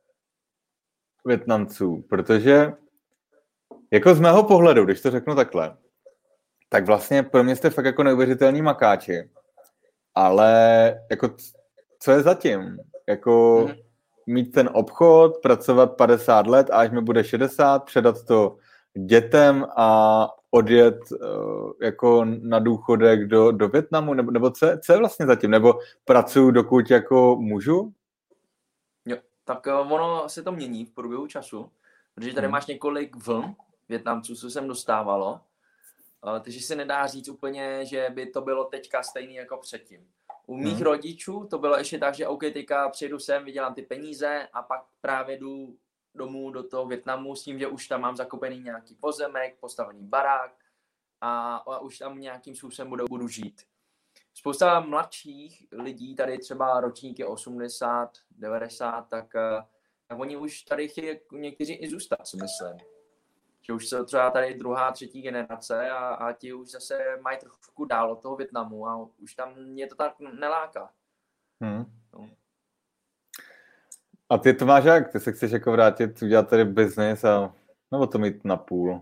Vietnamců? Protože jako z mého pohledu, když to řeknu takhle, tak vlastně pro mě jste fakt jako neuvěřitelní makáči. Ale jako co je zatím? Jako mm. mít ten obchod, pracovat padesát let a až mi bude šedesát, předat to dětem a odjet uh, jako na důchodek do, do Vietnamu, nebo, nebo co, co je vlastně zatím? Nebo pracuju dokud jako můžu? Jo, tak uh, ono se to mění v průběhu času, protože tady hmm. máš několik vln Vietnamců, co sem dostávalo, uh, takže se nedá říct úplně, že by to bylo teďka stejný jako předtím. U mých hmm. rodičů to bylo ještě tak, že OK, teďka přijedu sem, vydělám ty peníze a pak právě jdu domů do toho Vietnamu s tím, že už tam mám zakopený nějaký pozemek, postavený barák a, a už tam nějakým způsobem budu, budu žít. Spousta mladších lidí, tady třeba ročníky osmdesát, devadesát, tak, tak oni už tady chtějí někteří i zůstat, si myslím. že už jsou třeba tady druhá, třetí generace a, a ti už zase mají trošku dál od toho Vietnamu a už tam mě to tak neláká. Hmm. No. A ty to máš jak? Ty se chceš jako vrátit, udělat tady biznis a nebo to mít na půl?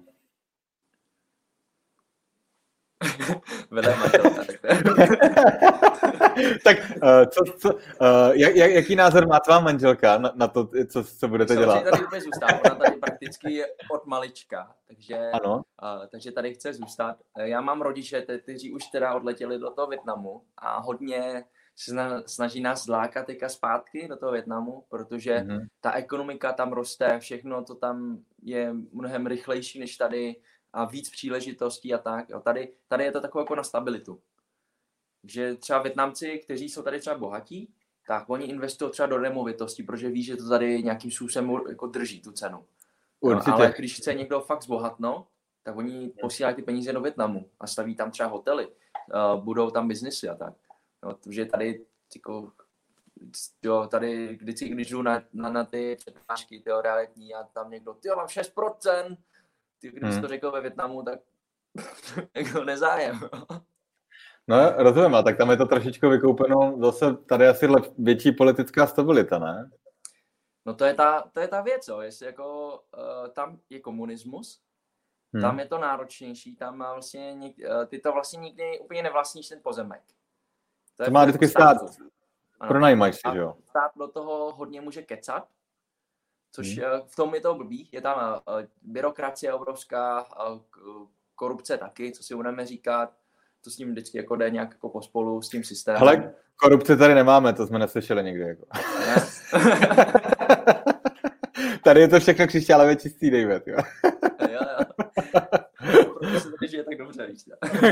Vedle manželka, tak to je. Tak uh, co, co, uh, jak, jaký názor má tvá manželka na, na to, co, co budete Samozřejmě dělat? tady úplně zůstává, ona tady prakticky je od malička, takže, Ano. uh, takže tady chce zůstat. Já mám rodiče, kteří už teda odletěli do toho Vietnamu a hodně se snaží nás zlákat teďka zpátky do toho Vietnamu, protože mm-hmm. ta ekonomika tam roste, všechno to tam je mnohem rychlejší než tady a víc příležitostí a tak. Jo. Tady, tady je to takové jako na stabilitu. Že třeba Vietnamci, kteří jsou tady třeba bohatí, tak oni investují třeba do nemovitostí, protože ví, že to tady nějakým způsobem jako drží tu cenu. No, ale když chce někdo fakt zbohatnout, tak oni posílají ty peníze do Vietnamu a staví tam třeba hotely, uh, budou tam biznesy a tak. No, protože tady, jako, jo, tady vždycky, když jdu na, na, na ty přednášky tyjo, realitní a tam někdo, tyjo, mám šest procent, ty, když hmm. to řekl ve Vietnamu, tak jako nezájem. No, rozumím, a tak tam je to trošičku vykoupeno, zase tady asi lep, větší politická stabilita, ne? No to je ta, to je ta věc, jo. Jestli jako uh, tam je komunismus, hmm. tam je to náročnější, tam vlastně, něk, uh, ty to vlastně nikdy úplně nevlastníš ten pozemek. To, to má vždycky stát, pronajímaš si, že jo? Stát do toho hodně může kecat, což hmm. uh, v tom je to blbý, je tam uh, byrokracie obrovská, uh, korupce taky, co si budeme říkat, to s ním vždycky jako jde nějak jako pospolu s tím systémem. Ale korupce tady nemáme, to jsme neslyšeli nikdy. Jako. Tady je to všechno křišťálově čistý, David. Jo, jo. Proto se tady žije tak dobře, víš.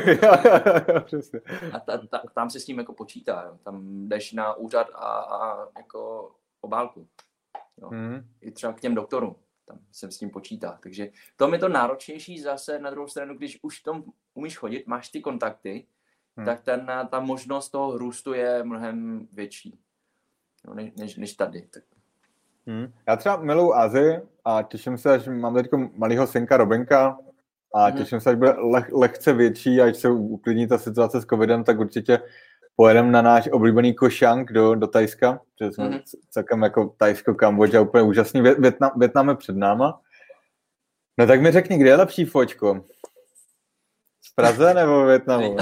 A ta, ta, tam se s tím jako počítá. Jo. Tam jdeš na úřad a, a jako obálku. Jo. Mm. I třeba k těm doktorům. Tam se s tím počítá. Takže to je to náročnější zase na druhou stranu, když už tom umíš chodit, máš ty kontakty, hmm. tak ten, ta možnost toho růstu je mnohem větší, no, než, než tady. Tak. Hmm. Já třeba miluji Asii a těším se, až mám teď malýho synka Robinka a hmm. těším se, až bude leh, lehce větší, až se uklidní ta situace s covidem, tak určitě pojedeme na náš oblíbený Košang do, do Tajska, protože jsme mm-hmm. celkem jako Tajsko, Kambodža, úplně úžasný. Větnam, Větnam je před náma. No tak mi řekni, kde je lepší fočko? V Praze nebo v Větnamu?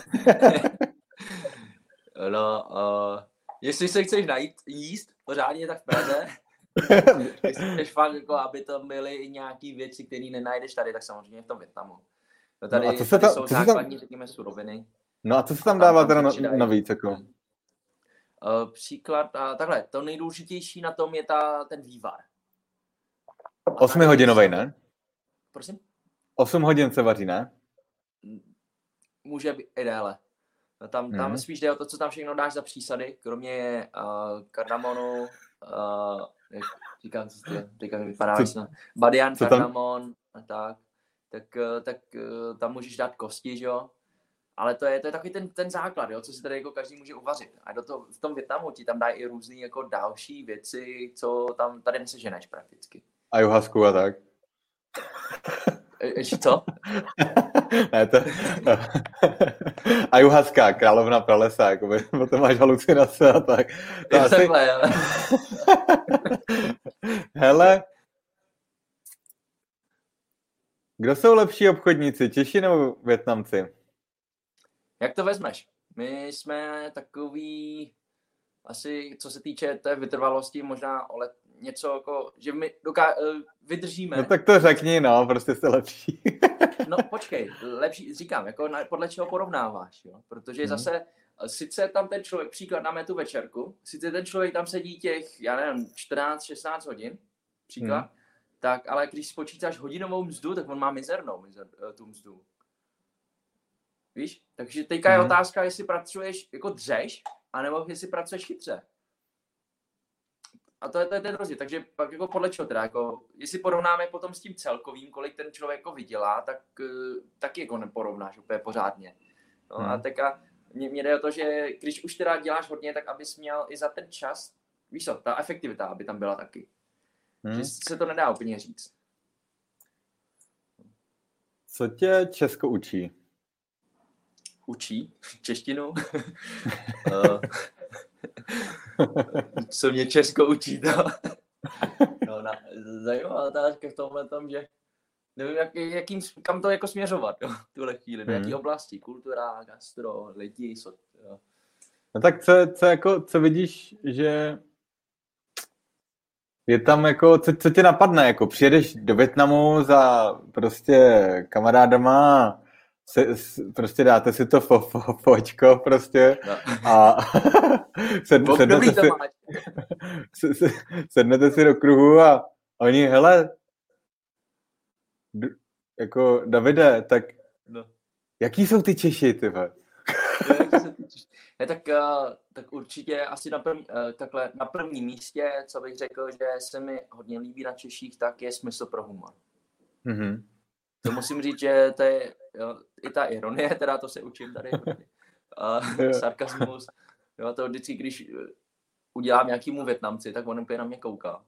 No, uh, jestli se chceš najít, jíst pořádně, tak v Praze. Jestli chceš fakt, jako, aby to byly i nějaký věci, které nenajdeš tady, tak samozřejmě v tom Větnamu. No tady, no a co se tam, jsou základní, řekněme, suroviny. No a co se tam dává teda navíc? Jako? Uh, příklad, uh, takhle, to nejdůležitější na tom je ta, ten vývar. Osmihodinovej, ne? Prosím? Osm hodin se vaří, ne? Může být i déle. No tam, tam hmm. spíš jde o to, co tam všechno dáš za přísady, kromě uh, kardamonu, uh, jak říkám, co to říkám, vypadá co, badian, kardamon a tak, tak, uh, tak uh, tam můžeš dát kosti, že jo? Ale to je, to je takový ten, ten základ, jo, co si tady jako každý může uvařit. A do toho, v tom Vietnamu ti tam dají i různé jako další věci, co tam tady neseženeš prakticky. Ayahuasku a tak. Ještě co? Ne, to... Ayahuasca, královna pralesa, jakoby, potom máš halucinace a tak. To je asi... takhle, ale... Hele, kdo jsou lepší obchodníci, Češi nebo Vietnamci? Jak to vezmeš? My jsme takový, asi co se týče té vytrvalosti, možná o let, něco jako, že my doká- vydržíme. No tak to řekni, no, prostě jste lepší. No počkej, lepší, říkám, jako na, podle čeho porovnáváš, jo? Protože hmm. zase, sice tam ten člověk, příklad dáme tu večerku, sice ten člověk tam sedí těch, já nevím, čtrnáct šestnáct hodin, příklad, hmm. tak, ale když spočítáš hodinovou mzdu, tak on má mizernou mizer, tu mzdu. Víš? Takže teďka je hmm. otázka, jestli pracuješ jako dřeš, anebo jestli pracuješ chytře. A to je, to je ten rozdíl. Takže pak jako podle čeho teda, jako, jestli porovnáme potom s tím celkovým, kolik ten člověk jako vydělá, tak taky jako neporovnáš úplně pořádně. No hmm. a teďka mě, mě jde o to, že když už teda děláš hodně, tak abys měl i za ten čas, víš co, ta efektivita, aby tam byla taky. Hmm. Že se to nedá úplně říct. Co tě Česko učí? Učí češtinu. Co mě Česko učí, to. No, na, zajímavá otázka v tomhle tom, že nevím, jak, jakým, kam to jako směřovat, jo, v tuhle chvíli, do hmm. jaký oblasti, kultura, gastro, lidi, so, jo. No tak co, co, jako, co vidíš, že je tam jako, co, co tě napadne, jako přijedeš do Vietnamu za prostě kamarádama, se, prostě dáte si to fo, fo, fočko prostě no. a sed, sednete, si, se, sednete si do kruhu a oni, hele, d, jako Davide, tak no. jaký jsou ty Češi, ty vole? Ne, tak, uh, tak určitě asi na, prv, uh, takhle, na prvním místě, co bych řekl, že se mi hodně líbí na Češích, tak je smysl pro humor. Mm-hmm. To musím říct, že to je jo, i ta ironie, teda to se učím tady, uh, sarkasmus, jo, to vždycky, když udělám nějakýmu Vietnamci, tak on úplně na mě kouká.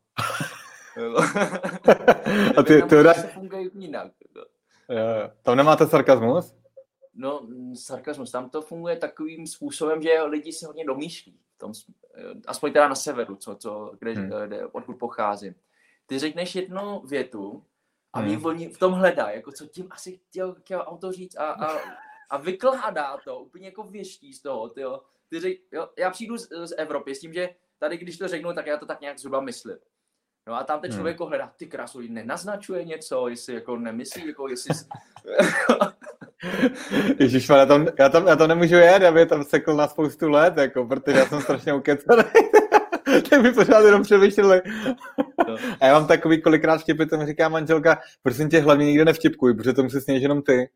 A ty, ty dá... se funguje jinak. Jo, tam nemáte sarkasmus? No, sarkasmus, tam to funguje takovým způsobem, že lidi se hodně domýšlí. Tom, aspoň teda na severu, co, co, kde, hmm. kde, odkud pocházím. Ty řekneš jednu větu a hmm. oni v tom hledá, jako co tím asi chtěl, chtěl autor říct a, a, a vykládá to, úplně jako věští z toho. Tyjo. Ty řek, jo, já přijdu z, z Evropy s tím, že tady, když to řeknu, tak já to tak nějak zhruba myslím. No a tam ten člověk hmm. hledá, ty krásu, nenaznačuje něco, jestli jako nemyslí, jako jestli... Ježišman, já tam, já, tam, já tam nemůžu jet, já bych tam sekl na spoustu let, jako, protože já jsem strašně ukecaný. Tak mi pořád jenom přemýšleli. No. A já mám takový kolikrát vtipy, to mi říká manželka, prosím tě, hlavně nikde nevtipkuj, protože to musí sněžit jenom ty.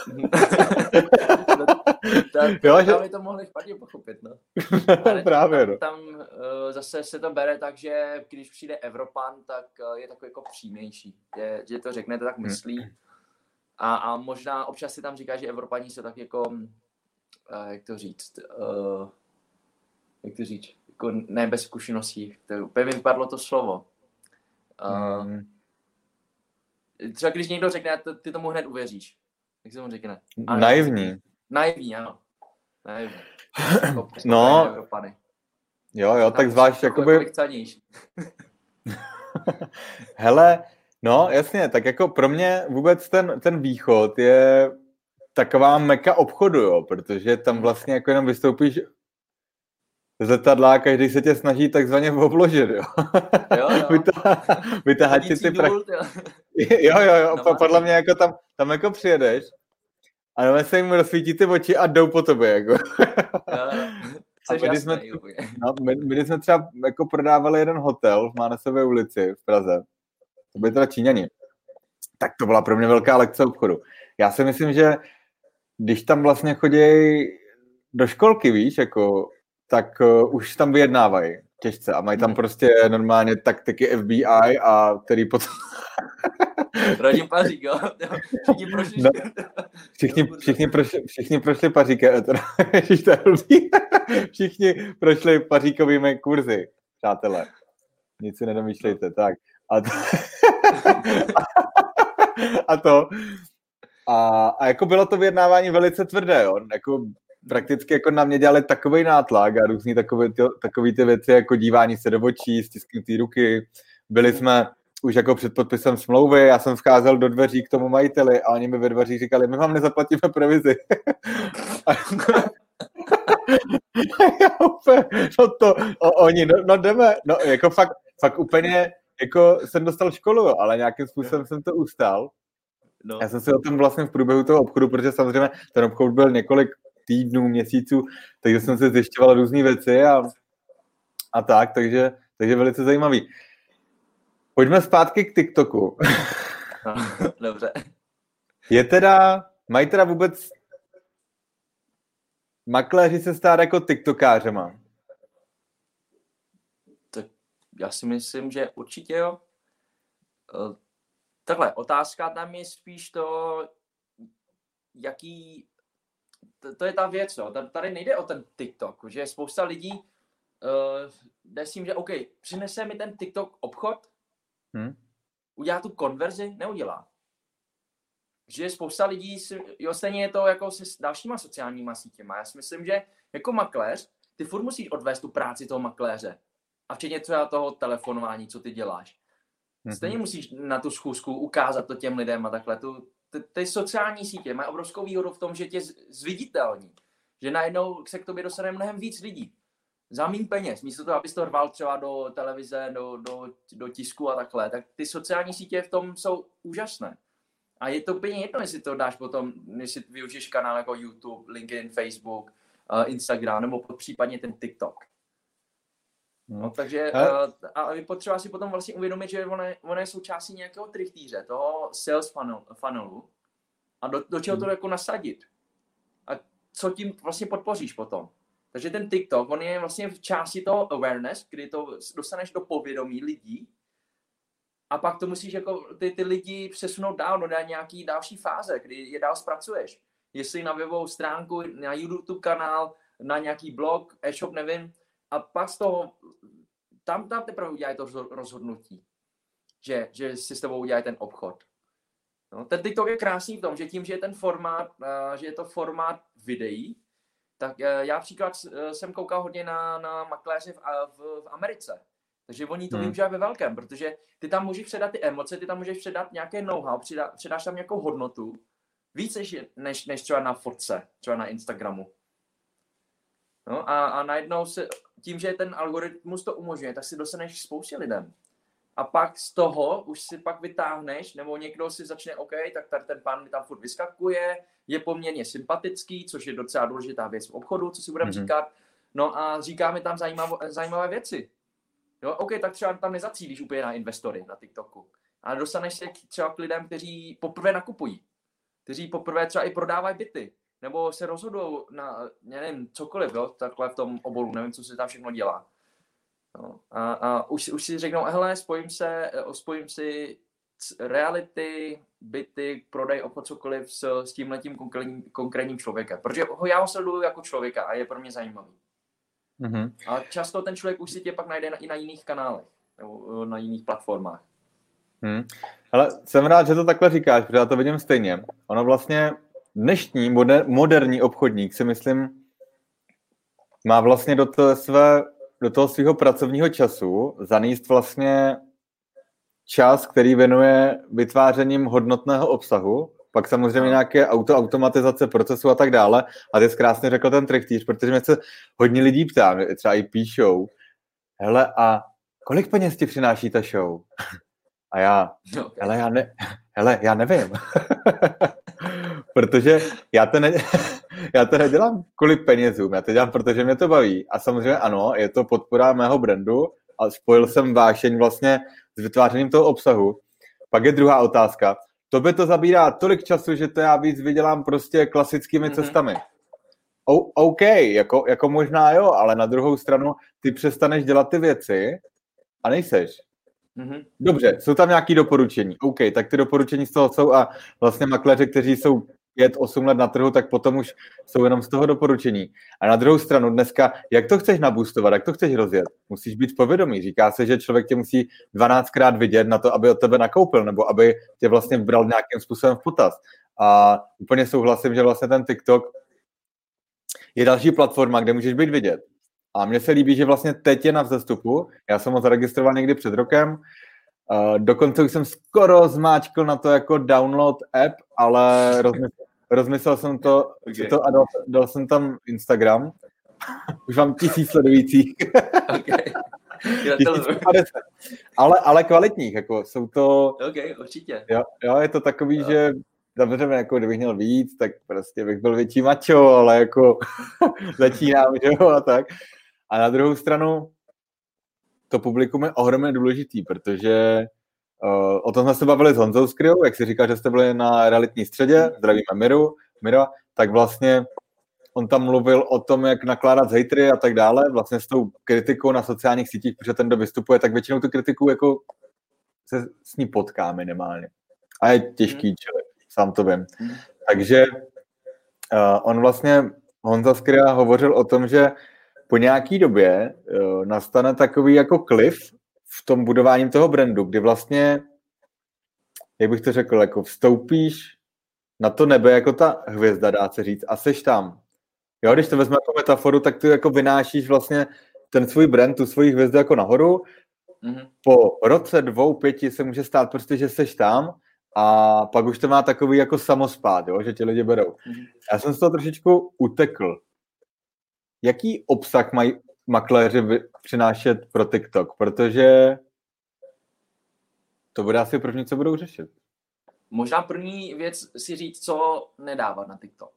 tak, jo, že... Tam to mohli špatně pochopit, no. Ale právě, tam, tam uh, zase se to bere tak, že když přijde Evropan, tak uh, je takový jako přímější. Je, že to řekne, to tak myslí. Hmm. A, a možná občas si tam říká, že Evropaní jsou tak jako, uh, jak to říct, uh, jak to říct, jako ne bez zkušeností. To úplně mi vypadlo to slovo. Uh, hmm. Třeba když někdo řekne, ty tomu hned uvěříš. Jak se mu řekne? Ano, naivní. Naivní, ano. Naivní. No, jo, jo, tak zvlášť jakoby... Hele, no, jasně, tak jako pro mě vůbec ten, ten východ je taková meka obchodu, jo, protože tam vlastně jako jenom vystoupíš z letadla a každý se tě snaží takzvaně obložit, jo. Jo, jo. Vytáhat ti ty prach... Jo, jo, jo, no, podle mě jako tam, tam jako přijedeš a nebo se jim rozsvítí ty oči a jdou po tobě, jako. Jo, a my, jasný, jsme, no, my, my jsme třeba jako prodávali jeden hotel v Mánasové ulici v Praze. To byli teda Číňani. Tak to byla pro mě velká lekce obchodu. Já si myslím, že když tam vlastně chodí do školky, víš, jako, tak uh, už tam vyjednávají těžce a mají tam prostě normálně taktiky F B I a který potom... Rodím pařík, jo? Všichni prošli... No, všichni, všichni, prošli, všichni prošli paříky, všichni prošli paříkovými kurzy, přátelé. Nic si nedomýšlejte, tak. A to, a, to a, a jako bylo to vyjednávání velice tvrdé, jo? Jako prakticky jako na mě dělali takovej nátlak a různý takový ty, takový ty věci, jako dívání se do očí, stisknutý ruky. Byli jsme už jako před podpisem smlouvy, já jsem vcházel do dveří k tomu majiteli a oni mi ve dveří říkali, my vám nezaplatíme provizi. no to, o, oni, no, no jdeme, no jako fakt, fakt úplně, jako jsem dostal školu, ale nějakým způsobem jsem to ustál. No. Já jsem si o tom vlastně v průběhu toho obchodu, protože samozřejmě ten obchod byl několik týdnů, měsíců, takže jsem si zjišťoval různé věci a, a tak, takže, takže velice zajímavý. Pojďme zpátky k TikToku. Dobře. Je teda, mají teda vůbec makléři se stát jako TikTokářema? Tak já si myslím, že určitě jo. Takhle, otázka tam je spíš to, jaký, to, to je ta věc, jo. Tady nejde o ten TikTok, že spousta lidí uh, jde s tím, že OK, přinese mi ten TikTok obchod, Hmm? Udělá tu konverzi? Neudělá. že spousta lidí, si, jo, stejně je to jako se dalšíma sociálníma sítěma. Já si myslím, že jako makléř, ty furt musíš odvést tu práci toho makléře. A včetně třeba toho telefonování, co ty děláš. Mm-hmm. Stejně musíš na tu schůzku ukázat to těm lidem a takhle. Tu, ty, ty sociální sítě mají obrovskou výhodu v tom, že tě zviditelní. Že najednou se k tobě dostane mnohem víc lidí. Za míň peněz. Místo toho, abys to rval třeba do televize, do, do, do tisku a takhle. Tak ty sociální sítě v tom jsou úžasné. A je to úplně jedno, jestli to dáš potom, jestli využiješ kanál jako YouTube, LinkedIn, Facebook, uh, Instagram, nebo případně ten TikTok. No, takže uh, a je potřeba si potom vlastně uvědomit, že ono je, ono je součástí nějakého trichtýře, toho sales funnel, funnelu a do, do čeho to jako nasadit. A co tím vlastně podpoříš potom. Takže ten TikTok, on je vlastně v části toho awareness, kdy to dostaneš do povědomí lidí a pak to musíš jako ty, ty lidi přesunout dál do nějaký další fáze, kdy je dál zpracuješ. Jestli na webovou stránku, na YouTube kanál, na nějaký blog, e-shop, nevím, a pak z toho, tam, tam teprve udělají to rozhodnutí, že, že si s tebou udělají ten obchod. No, ten TikTok je krásný v tom, že tím, že je ten formát, že je to formát videí, tak já příklad jsem koukal hodně na, na makléře v, v, v Americe. Takže oni to hmm. využívají ve velkém, protože ty tam můžeš předat ty emoce, ty tam můžeš předat nějaké know-how, předá, předáš tam nějakou hodnotu, víc než, než třeba na fotce, třeba na Instagramu. No a, a najednou se, tím, že ten algoritmus to umožňuje, tak si dostaneš spoustě lidem. A pak z toho už si pak vytáhneš, nebo někdo si začne, OK, tak tady ten pán mi tam furt vyskakuje, je poměrně sympatický, což je docela důležitá věc v obchodu, co si budeme mm-hmm. říkat. No a říkáme tam zajímavé, zajímavé věci. Jo, OK, tak třeba tam nezacílíš úplně na investory na TikToku. Ale dostaneš se třeba k lidem, kteří poprvé nakupují. Kteří poprvé třeba i prodávají byty. Nebo se rozhodují na, nevím, cokoliv, jo, takhle v tom oboru, nevím, co se tam všechno dělá. No, a a už, už si řeknou, hele, spojím se, spojím si reality, byty, prodej, obchod, cokoliv s, s tímhletím konkrétním, konkrétním člověkem. Protože ho, já ho sleduju jako člověka a je pro mě zajímavý. Mm-hmm. A často ten člověk už si tě pak najde na, i na jiných kanálech, nebo na jiných platformách. Hmm. Ale jsem rád, že to takhle říkáš, protože já to vidím stejně. Ono vlastně dnešní moder, moderní obchodník, si myslím, má vlastně do toho, své, do toho svého pracovního času zanést vlastně čas, který věnuje vytvářením hodnotného obsahu, pak samozřejmě nějaké auto, automatizace procesu a tak dále. A ty jsi krásně řekl ten trichtýř, protože mě se hodně lidí ptá, třeba i píšou, hele, a kolik peněz ti přináší ta show? A já, okay. hele, já, ne, hele, já nevím. Protože já to, ne, já to nedělám kvůli penězům, já to dělám, protože mě to baví. A samozřejmě ano, je to podpora mého brandu a spojil jsem vášeň vlastně s vytvářením toho obsahu. Pak je druhá otázka. Tobě to zabírá tolik času, že to já víc vydělám prostě klasickými mm-hmm. cestami. O, OK, jako, jako možná jo, ale na druhou stranu ty přestaneš dělat ty věci a nejseš. Mm-hmm. Dobře, jsou tam nějaké doporučení. OK, tak ty doporučení z toho jsou a vlastně makléři, kteří jsou pět osm let na trhu, tak potom už jsou jenom z toho doporučení. A na druhou stranu dneska, jak to chceš naboostovat, jak to chceš rozjet? Musíš být povědomý. Říká se, že člověk tě musí dvanáctkrát vidět na to, aby od tebe nakoupil, nebo aby tě vlastně bral nějakým způsobem v potaz. A úplně souhlasím, že vlastně ten TikTok je další platforma, kde můžeš být vidět. A mně se líbí, že vlastně teď je na vzestupu. Já jsem ho zaregistroval někdy před rokem. Uh, dokonce už jsem skoro zmáčkl na to jako download app, ale rozmyslel, rozmyslel jsem to, okay. to a dal, dal jsem tam Instagram. Už mám tisíc sledujících. Okay. ale, ale kvalitních. Jako, jsou to... OK, určitě. Jo, jo, je to takový, no. že dobře, jako kdybych měl víc, tak prostě bych byl větší mačo, ale jako začínám, že jo, a tak. A na druhou stranu to publikum je ohromně důležitý, protože uh, o tom jsme se bavili s Honzou Skryjou, jak si říkal, že jste byli na realitní středě, zdravíme Miru, Mira, tak vlastně on tam mluvil o tom, jak nakládat s hejtry a tak dále, vlastně s tou kritikou na sociálních sítích, protože ten, kdo vystupuje, tak většinou tu kritiku jako se s ní potká minimálně. A je těžký člověk, sám to vím. Takže uh, on vlastně, Honza Skryja hovořil o tom, že po nějaký době uh, nastane takový jako cliff v tom budování toho brandu, kdy vlastně, jak bych to řekl, jako vstoupíš na to nebe jako ta hvězda, dá se říct, a seš tam. Jo, když to vezme jako metaforu, tak ty jako vynášíš vlastně ten svůj brand, tu svoji hvězdu jako nahoru. Mm-hmm. Po roce, dvou, pěti se může stát prostě, že seš tam a pak už to má takový jako samospád, jo, že ti lidi berou. Mm-hmm. Já jsem z toho trošičku utekl. Jaký obsah mají makléři přinášet pro TikTok? Protože to bude asi první, co budou řešit. Možná první věc si říct, co nedávat na TikTok.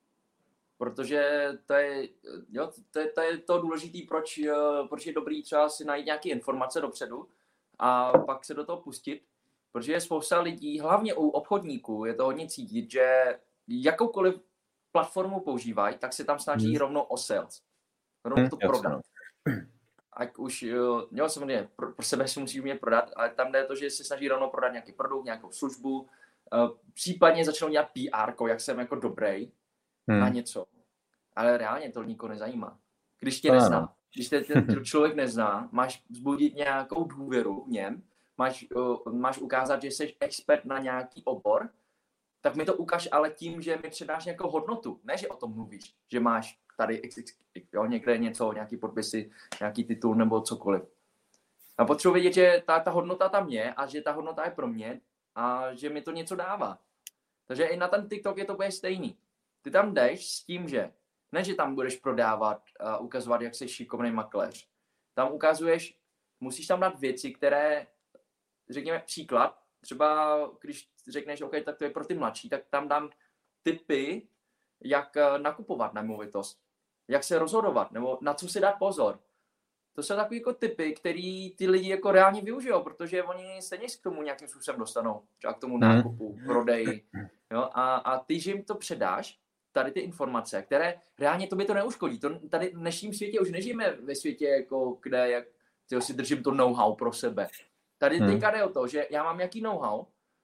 Protože to je, jo, to, je, to, je to důležité, proč, proč je dobrý třeba si najít nějaké informace dopředu a pak se do toho pustit. Protože je spousta lidí, hlavně u obchodníků, je to hodně cítit, že jakoukoliv platformu používají, tak se tam snaží hmm. rovnou o sales. Rovnou to hmm, prodat. Ať už, jo, samozřejmě, pro, pro sebe si musí umět prodat, ale tam jde to, že se snaží rovnou prodat nějaký produkt, nějakou službu, případně začnou dělat P R, jak jsem jako dobrý hmm. na něco. Ale reálně to nikoho nezajímá. Když tě nezná, když tě ten člověk nezná, máš vzbudit nějakou důvěru v něm, máš, uh, máš ukázat, že jsi expert na nějaký obor, tak mi to ukaž ale tím, že mi předáš nějakou hodnotu. Ne, že o tom mluvíš, že máš tady X X X, jo, někde něco, nějaký podpisy, nějaký titul nebo cokoliv. A potřebuji vědět, že ta, ta hodnota tam je a že ta hodnota je pro mě a že mi to něco dává. Takže i na ten TikTok je to bude stejný. Ty tam jdeš s tím, že ne, že tam budeš prodávat a ukazovat, jak jsi šikovný makléř. Tam ukazuješ, musíš tam dát věci, které, řekněme příklad, třeba když řekneš, OK, tak to je pro ty mladší, tak tam dám tipy, jak nakupovat nemovitost, jak se rozhodovat, nebo na co si dát pozor. To jsou takové jako tipy, který ty lidi jako reálně využijou, protože oni stejně k tomu nějakým způsobem dostanou, třeba k tomu nákupu, prodeji. Jo? A, a ty, že jim to předáš, tady ty informace, které reálně tobě to neuškodí. To, tady v dnešním světě už nežijeme ve světě, jako, kde jak, tyjo, si držím to know-how pro sebe. Tady hmm. teďka jde o to, že já mám nějaký know-how, uh,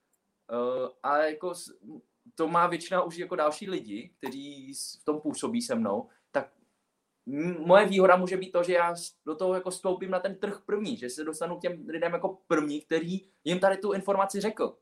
a jako to má většina už jako další lidi, kteří v tom působí se mnou, tak moje výhoda může být to, že já do toho jako stoupím na ten trh první, že se dostanu k těm lidem jako první, který jim tady tu informaci řekl.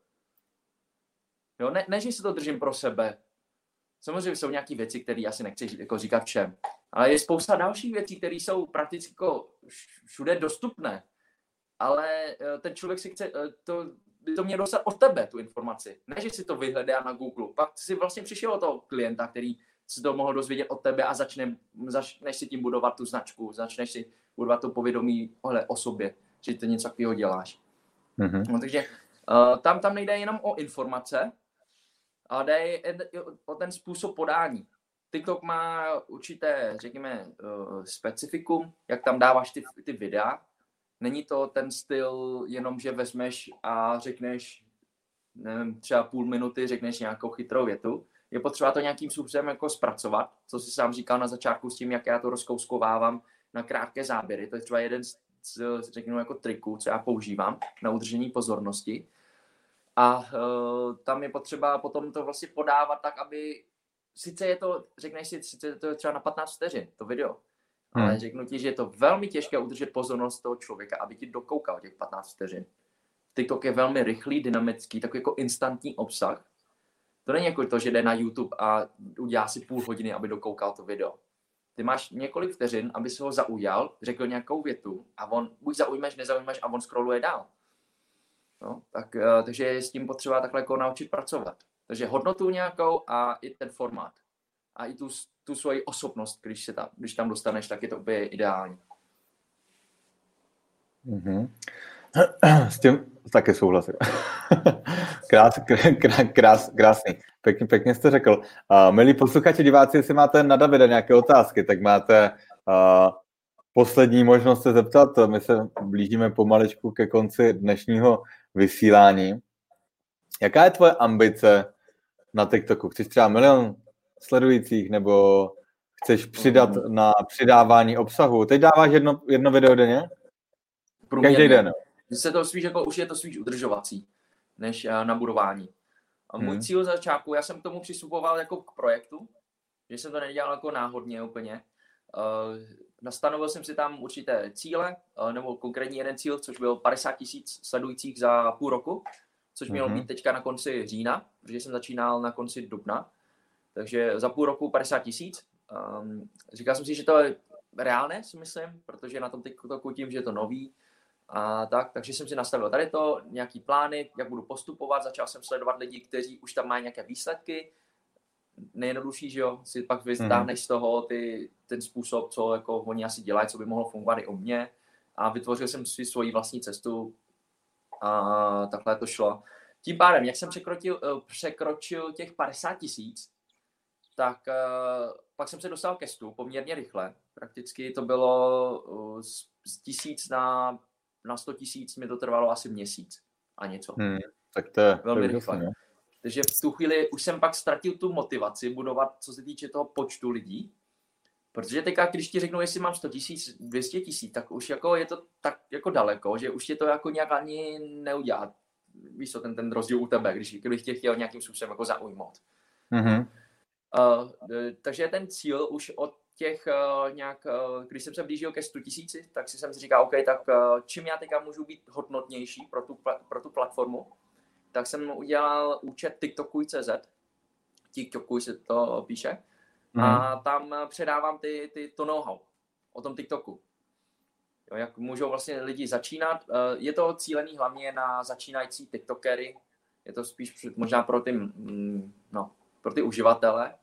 Jo, ne, ne, že si to držím pro sebe. Samozřejmě jsou nějaké věci, které asi nechci jako říkat všem, ale je spousta dalších věcí, které jsou prakticky jako všude dostupné, ale ten člověk si chce, to, by to měl dostat od tebe, tu informaci. Ne, že si to vyhledá na Google, pak si vlastně přišel od toho klienta, který si to mohl dozvědět od tebe a začne, začneš si tím budovat tu značku, začneš si budovat to povědomí ohle, o sobě, že ty něco takového děláš. Mm-hmm. No, takže uh, tam, tam nejde jenom o informace, ale jde o ten způsob podání. TikTok má určité, řekněme, uh, specifikum, jak tam dáváš ty, ty videa. Není to ten styl jenom, že vezmeš a řekneš, nevím, třeba půl minuty, řekneš nějakou chytrou větu. Je potřeba to nějakým způsobem jako zpracovat, co jsi sám říkal na začátku s tím, jak já to rozkouskovávám na krátké záběry. To je třeba jeden z, řekněme, jako triků, co já používám na udržení pozornosti. A uh, tam je potřeba potom to vlastně podávat tak, aby, sice je to, řekneš si, sice je to třeba na patnáct vteřin, to video, hmm. ale řeknu ti, že je to velmi těžké udržet pozornost toho člověka, aby ti dokoukal těch patnáct vteřin. TikTok je velmi rychlý, dynamický, takový jako instantní obsah. To není jako to, že jde na YouTube a udělá si půl hodiny, aby dokoukal to video. Ty máš několik vteřin, aby si ho zaujal, řekl nějakou větu a on buď zaujmeš, nezaujmeš a on scrolluje dál. No, tak, takže je s tím potřeba takhle jako naučit pracovat. Takže hodnotu nějakou a i ten formát. A i tu, tu svoji osobnost, když, se tam, když tam dostaneš, tak je to úplně ideální. Mm-hmm. S tím taky souhlasím. krás, krás, krás, krásný. Pěkně, pěkně jste řekl. Uh, milí posluchači, diváci, jestli máte na Davida nějaké otázky, tak máte uh, poslední možnost se zeptat. My se blížíme pomaličku ke konci dnešního vysílání. Jaká je tvoje ambice na TikToku? Chceš třeba milion sledujících, nebo chceš přidat mm. na přidávání obsahu? Teď dáváš jedno, jedno video denně? Každý den. Se to spíš jako, už je to spíš udržovací, než uh, na budování. A můj hmm. cíl za začátku, já jsem k tomu přistupoval jako k projektu, že jsem to nedělal jako náhodně úplně. Uh, nastanovil jsem si tam určité cíle, uh, nebo konkrétní jeden cíl, což byl padesát tisíc sledujících za půl roku. což mělo Mhm. být teďka na konci října, protože jsem začínal na konci dubna. Takže za půl roku padesát tisíc. Um, říkal jsem si, že to je reálné, si myslím, protože na tom TikToku tím, že je to nový. A tak, takže jsem si nastavil tady to, nějaký plány, jak budu postupovat. Začal jsem sledovat lidi, kteří už tam mají nějaké výsledky. Nejjednodušší, že jo, si pak vytáhneš z toho ty, ten způsob, co jako oni asi dělají, co by mohlo fungovat i u mě. A vytvořil jsem si svoji vlastní cestu a takhle to šlo. Tím pádem, jak jsem překročil, překročil těch padesát tisíc, tak uh, pak jsem se dostal ke stu poměrně rychle. Prakticky to bylo uh, z, z tisíc na, na sto tisíc, mi to trvalo asi měsíc a něco. Hmm, tak to je velmi to rychle. Jasný, Takže v tu chvíli už jsem pak ztratil tu motivaci budovat, co se týče toho počtu lidí. Protože teďka, když ti řeknu, jestli mám sto tisíc, dvě stě tisíc, tak už jako je to tak jako daleko, že už tě to jako nějak ani neudělá. Víš co, ten, ten rozdíl u tebe, když bych tě chtěl nějakým způsobem jako zaujmout. Mm-hmm. Uh, takže ten cíl už od těch uh, nějak, uh, když jsem se blížil ke sto tisíci, tak si jsem si říkal, OK, tak uh, čím já teďka můžu být hodnotnější pro tu, pro tu platformu, tak jsem udělal účet TikTokuj tečka cé zet, TikTokuj se to píše, mm. a tam předávám ty, ty, to know-how o tom TikToku. Jo, jak můžou vlastně lidi začínat. Uh, je to cílený hlavně na začínající TikTokery, je to spíš možná pro ty, mm, no, pro ty uživatele.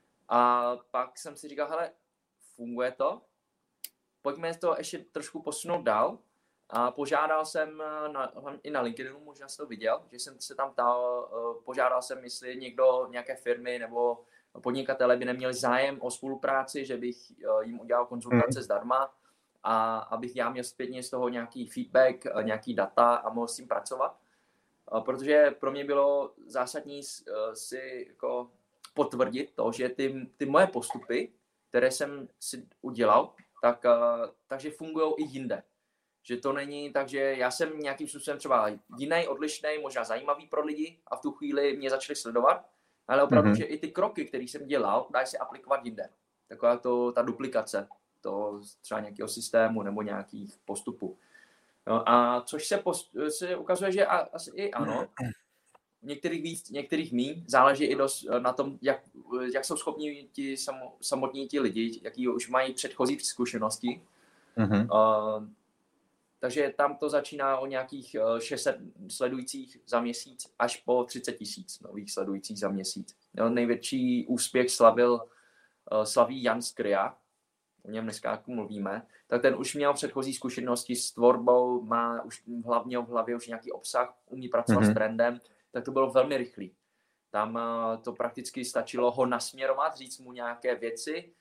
A pak jsem si říkal, hele, funguje to, pojďme to ještě trošku posunout dál. A požádal jsem na, i na LinkedInu, možná jsi to viděl, že jsem se tam ptal, požádal jsem, jestli někdo, nějaké firmy nebo podnikatele by neměli zájem o spolupráci, že bych jim udělal konzultace zdarma a abych já měl zpětně z toho nějaký feedback, nějaký data a mohl s tím pracovat. Protože pro mě bylo zásadní si jako potvrdit to, že ty, ty moje postupy, které jsem si udělal, tak, takže fungují i jinde. Že to není tak, že já jsem nějakým způsobem třeba jiný, odlišný, možná zajímavý pro lidi a v tu chvíli mě začali sledovat, ale opravdu, mm-hmm. že i ty kroky, které jsem dělal, dají se aplikovat jinde. Taková to, ta duplikace, to třeba nějakého systému nebo nějakých postupů. No a což se, post, se ukazuje, že asi i ano, některých víc, některých míň, záleží i dost na tom, jak, jak jsou schopni ti samo, samotní ti lidi, jaký už mají předchozí zkušenosti. Mm-hmm. Uh, takže tam to začíná o nějakých šest set sledujících za měsíc až po třicet tisíc nových sledujících za měsíc. Jo, největší úspěch slavil, uh, slaví Jan Skria, o něm dneska jako mluvíme, tak ten už měl předchozí zkušenosti s tvorbou, má už hlavně v hlavě už nějaký obsah, umí pracovat mm-hmm. s trendem, tak to bylo velmi rychlý. Tam uh, to prakticky stačilo ho nasměrovat, říct mu nějaké věci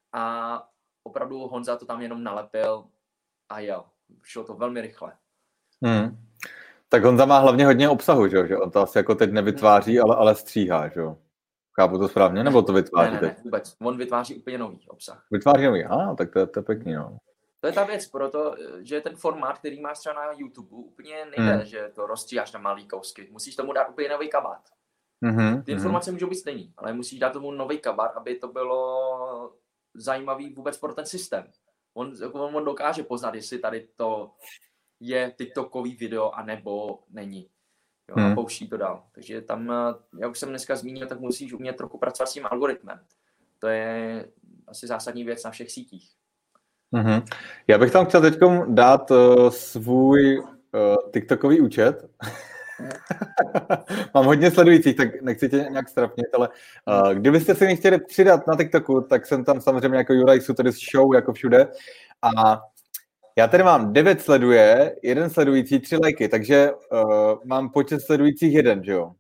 a opravdu Honza to tam jenom nalepil a jel. Šlo to velmi rychle. Hmm. Tak Honza má hlavně hodně obsahu, že, že on to asi jako teď nevytváří, ale, ale stříhá, že jo? Chápu to správně, nebo to vytváří ne, ne, teď? Ne, vůbec. On vytváří úplně nový obsah. Vytváří nový, aha, tak to, to je pěkný, no. To je ta věc, proto, že ten formát, který máš třeba na YouTube, úplně nejde, hmm. že to rozstříháš na malý kousky. Musíš tomu dát úplně nový kabát. Mm-hmm. Ty informace mm-hmm. můžou být stejný, ale musíš dát tomu nový kabát, aby to bylo zajímavý vůbec pro ten systém. On, on, on dokáže poznat, jestli tady to je TikTokový video, anebo není. Jo, hmm. A pouští to dál. Takže tam, jak už jsem dneska zmínil, tak musíš umět trochu pracovat s tím algoritmem. To je asi zásadní věc na všech sítích. Hmm. Já bych tam chtěl teď dát uh, svůj uh, TikTokový účet. Mám hodně sledujících, tak nechci tě nějak strapnit, ale uh, kdybyste si mě chtěli přidat na TikToku, tak jsem tam samozřejmě jako Juraj Suteris Show, jako všude. A já tady mám devět sleduje, jeden sledující, tři lajky, takže uh, mám počet sledujících jeden, že jo?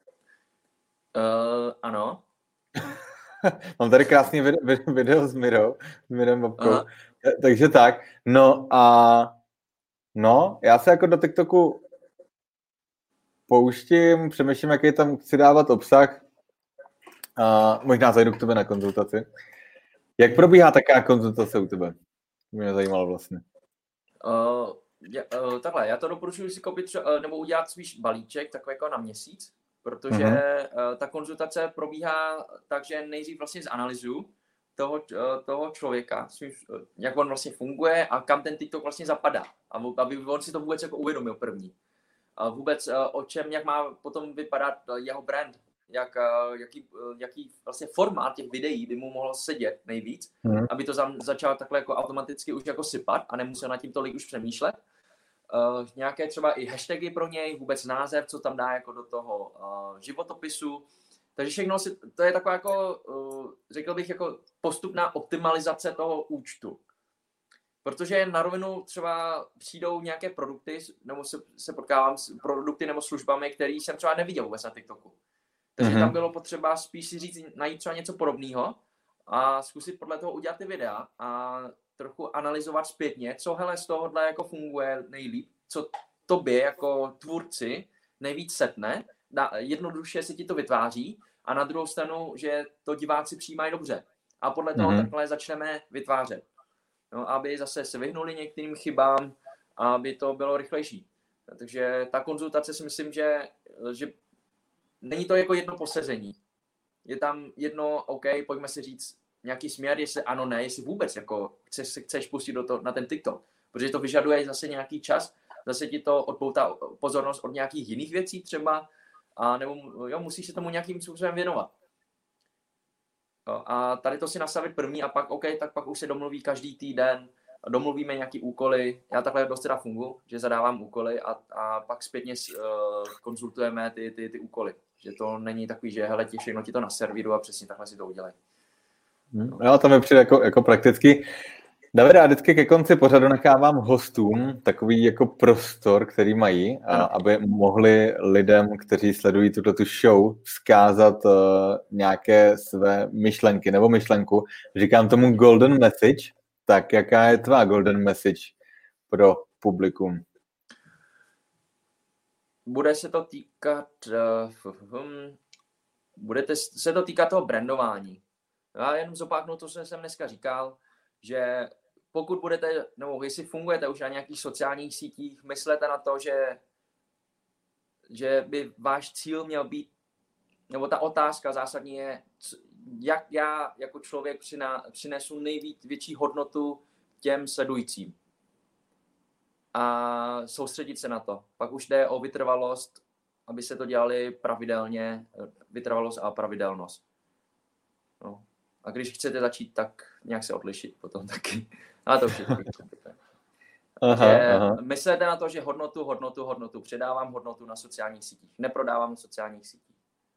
Uh, ano. Mám tady krásný video, video s Mirou, s Mirem Babkou. Uh-huh. Takže tak. No a no, já se jako do TikToku pouštím, přemýšlím, jaký tam chci dávat obsah. A možná zajdu k tebe na konzultaci. Jak probíhá taková konzultace u tebe? Mě zajímalo vlastně. Uh, já, uh, takhle, já to doporučuji si koupit třeba, nebo udělat spíš balíček, takový jako na měsíc, protože uh-huh. uh, ta konzultace probíhá tak, že nejdřív vlastně zanalyzuju toho, uh, toho člověka, svým, uh, jak on vlastně funguje a kam ten TikTok vlastně zapadá, aby on si to vůbec jako uvědomil první. vůbec o čem, jak má potom vypadat jeho brand, jak, jaký, jaký vlastně formát těch videí by mu mohl sedět nejvíc, mm. aby to za, začalo takhle jako automaticky už jako sypat a nemusel nad tím tolik už přemýšlet. Uh, nějaké třeba i hashtagy pro něj, vůbec název, co tam dá jako do toho uh, životopisu. Takže všechno si, to je taková jako, uh, řekl bych, jako postupná optimalizace toho účtu. Protože na rovinu třeba přijdou nějaké produkty, nebo se, se potkávám s produkty nebo službami, které jsem třeba neviděl vůbec na TikToku. Takže mm-hmm. tam bylo potřeba spíš si říct, najít třeba něco podobného a zkusit podle toho udělat ty videa a trochu analyzovat zpětně, co hele z tohohle jako funguje nejlíp, co tobě jako tvůrci nejvíc setne, jednoduše se ti to vytváří a na druhou stranu, že to diváci přijímají dobře. A podle toho mm-hmm. takhle začneme vytvářet. No, aby zase se vyhnuli některým chybám, aby to bylo rychlejší. Takže ta konzultace si myslím, že, že není to jako jedno posezení. Je tam jedno, OK, pojďme si říct nějaký směr, jestli ano, ne, jestli vůbec jako chceš, chceš pustit do toho, na ten TikTok. Protože to vyžaduje zase nějaký čas, zase ti to odpoutá pozornost od nějakých jiných věcí třeba, a nebo jo, musíš se tomu nějakým způsobem věnovat. Jo, a tady to si nastavit první a pak OK, tak pak už se domluví každý týden, domluvíme nějaký úkoly. Já takhle dost teda funguji, že zadávám úkoly a, a pak zpětně uh, konzultujeme ty, ty, ty úkoly. Že to není takový, že hele, ti všechno ti to naservíru a přesně takhle si to udělej. Hmm, jo, to mi přijde jako, jako prakticky. Davide, já vždycky ke konci pořadu nechávám hostům takový jako prostor, který mají, a, aby mohli lidem, kteří sledují tuto show, vzkázat uh, nějaké své myšlenky nebo myšlenku. Říkám tomu golden message. Tak jaká je tvá golden message pro publikum? Bude se to týkat uh, budete se to týkat toho brandování. Já jenom zopáknu to, co jsem dneska říkal, že pokud budete, nebo jestli fungujete už na nějakých sociálních sítích, myslete na to, že, že by váš cíl měl být, nebo ta otázka zásadní je, jak já jako člověk přinesu nejvíc větší hodnotu těm sledujícím. A soustředit se na to. Pak už jde o vytrvalost, aby se to dělali pravidelně, vytrvalost a pravidelnost. No. A když chcete začít, tak nějak se odlišit potom taky. Ale to už je taky. Aha, aha. Myslete na to, že hodnotu, hodnotu, hodnotu. Předávám hodnotu na sociálních sítích. Neprodávám na sociálních sítích.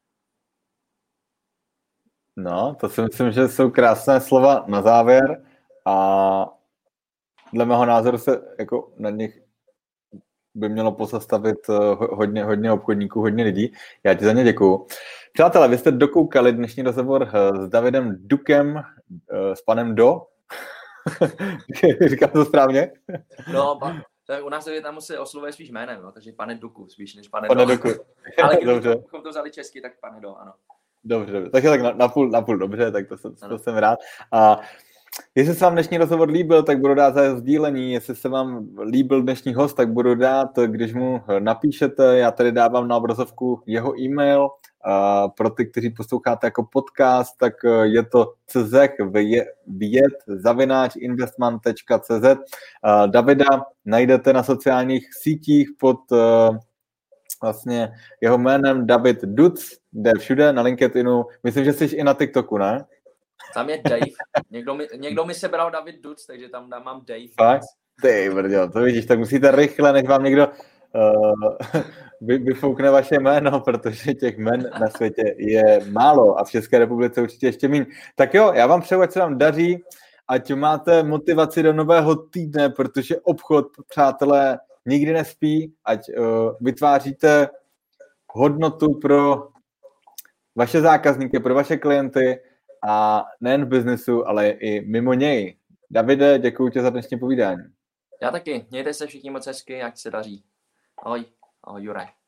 No, to si myslím, že jsou krásné slova na závěr a dle mého názoru se jako na nich by mělo pozastavit hodně, hodně obchodníků, hodně lidí. Já ti za ně děkuju. Přátelé, vy jste dokoukali dnešní rozhovor s Davidem Dukem, s panem Do. Říkám to správně? No, pa, u nás je tam se oslovuje spíš jménem, no, takže pane Duku, spíš než pane, pane Do. Duku. Ale kdybychom to vzali česky, tak pane Do, ano. Dobře, dobře. Takže tak na, na, půl, na půl dobře, tak to, to, to jsem rád. A jestli se vám dnešní rozhovor líbil, tak budu rád za sdílení. Jestli se vám líbil dnešní host, tak budu rád, když mu napíšete. Já tady dávám na obrazovku jeho e-mail. A pro ty, kteří posloucháte jako podcast, tak je to czech věd zavináč investment tečka cz. Davida najdete na sociálních sítích pod vlastně jeho jménem David Duc, jde všude, na LinkedInu. Myslím, že jsi i na TikToku, ne? Tam je Dave. Někdo mi, někdo mi sebral David Duc, takže tam mám Dave. Fakt? Ty brďo, to vidíš, tak musíte rychle, než vám někdo uh, vy, vyfoukne vaše jméno, protože těch jmen na světě je málo a v České republice určitě ještě méně. Tak jo, já vám přeju, ať se vám daří, ať máte motivaci do nového týdne, protože obchod, přátelé, nikdy nespí, ať uh, vytváříte hodnotu pro vaše zákazníky, pro vaše klienty a nejen v biznesu, ale i mimo něj. Davide, děkuji tě za dnešní povídání. Já taky. Mějte se všichni moc hezky, ať se daří. Ahoj. Ahoj, Juraj.